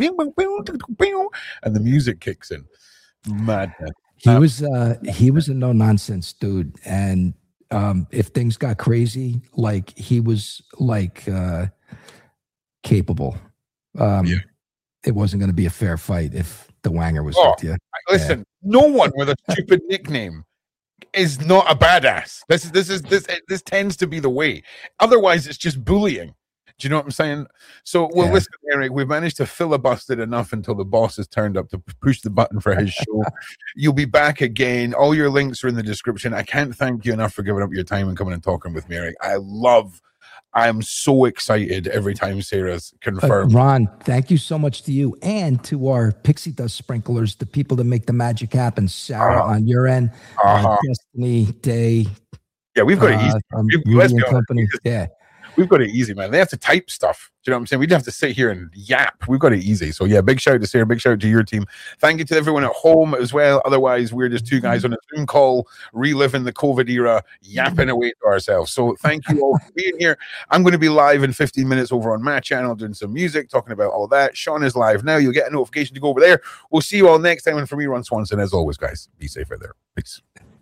And the music kicks in. Madness. He um, was uh, he was a no-nonsense dude. And um, if things got crazy, like he was like uh, capable. Um, yeah. It wasn't going to be a fair fight if the Wanger was oh, with you. Listen, yeah. No one with a stupid nickname is not a badass. This is this is this this tends to be the way. Otherwise, it's just bullying. Do you know what I'm saying? So, well, yeah. Listen, Eric, we've managed to filibuster enough until the boss has turned up to push the button for his show. You'll be back again. All your links are in the description. I can't thank you enough for giving up your time and coming and talking with me, Eric. I love. I'm so excited every time Sarah's confirmed. Uh, Ron, thank you so much to you and to our Pixie Dust sprinklers, the people that make the magic happen. Sarah, uh-huh. on your end, uh-huh. uh, Destiny, Day. Yeah, we've got uh, it easy. Um, let's be company. Yeah. We've got it easy, man. They have to type stuff. Do you know what I'm saying? We don't have to sit here and yap. We've got it easy. So, yeah, big shout out to Sarah. Big shout out to your team. Thank you to everyone at home as well. Otherwise, we're just two guys on a Zoom call, reliving the COVID era, yapping away to ourselves. So, thank you all for being here. I'm going to be live in fifteen minutes over on my channel doing some music, talking about all that. Sean is live now. You'll get a notification to go over there. We'll see you all next time. And for me, Ron Swanson, as always, guys, be safe out there. Peace.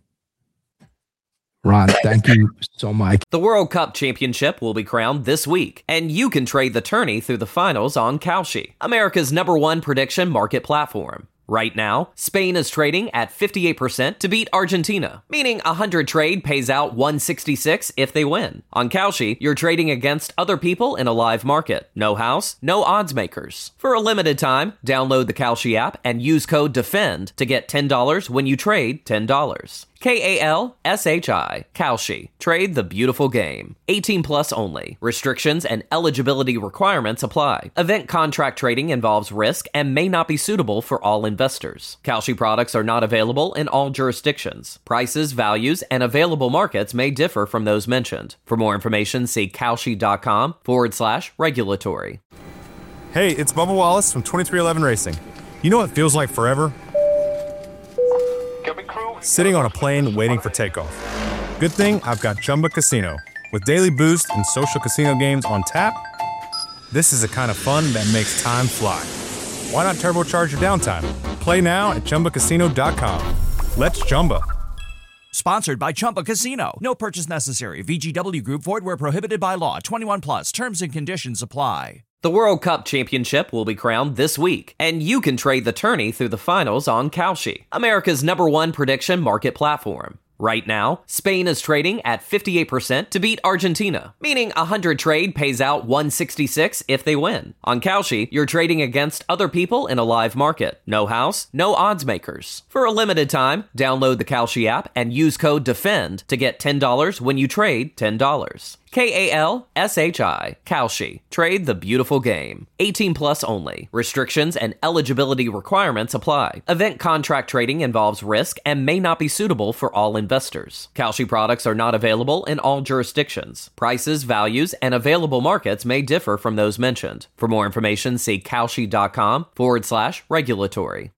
Ron, thank you so much. The World Cup Championship will be crowned this week, and you can trade the tourney through the finals on Kalshi, America's number one prediction market platform. Right now, Spain is trading at fifty-eight percent to beat Argentina, meaning a one hundred trade pays out one sixty-six if they win. On Kalshi, you're trading against other people in a live market. No house, no odds makers. For a limited time, download the Kalshi app and use code DEFEND to get ten dollars when you trade ten dollars. K A L S H I, Kalshi. Trade the beautiful game. eighteen plus only. Restrictions and eligibility requirements apply. Event contract trading involves risk and may not be suitable for all investors. Kalshi products are not available in all jurisdictions. Prices, values, and available markets may differ from those mentioned. For more information, see kalshi.com forward slash regulatory. Hey, it's Bubba Wallace from twenty-three eleven Racing. You know what feels like forever? Sitting on a plane waiting for takeoff. Good thing I've got Chumba Casino. With daily boost and social casino games on tap, this is the kind of fun that makes time fly. Why not turbocharge your downtime? Play now at Chumba Casino dot com. Let's Chumba. Sponsored by Chumba Casino. No purchase necessary. V G W Group. Void where prohibited by law. twenty-one plus. Terms and conditions apply. The World Cup Championship will be crowned this week, and you can trade the tourney through the finals on Kalshi, America's number one prediction market platform. Right now, Spain is trading at fifty-eight percent to beat Argentina, meaning a one hundred trade pays out one sixty-six if they win. On Kalshi, you're trading against other people in a live market. No house, no odds makers. For a limited time, download the Kalshi app and use code DEFEND to get ten dollars when you trade ten dollars. K A L S H I, Kalshi. Trade the beautiful game. eighteen plus only. Restrictions and eligibility requirements apply. Event contract trading involves risk and may not be suitable for all investors. Kalshi products are not available in all jurisdictions. Prices, values, and available markets may differ from those mentioned. For more information, see kalshi.com forward slash regulatory.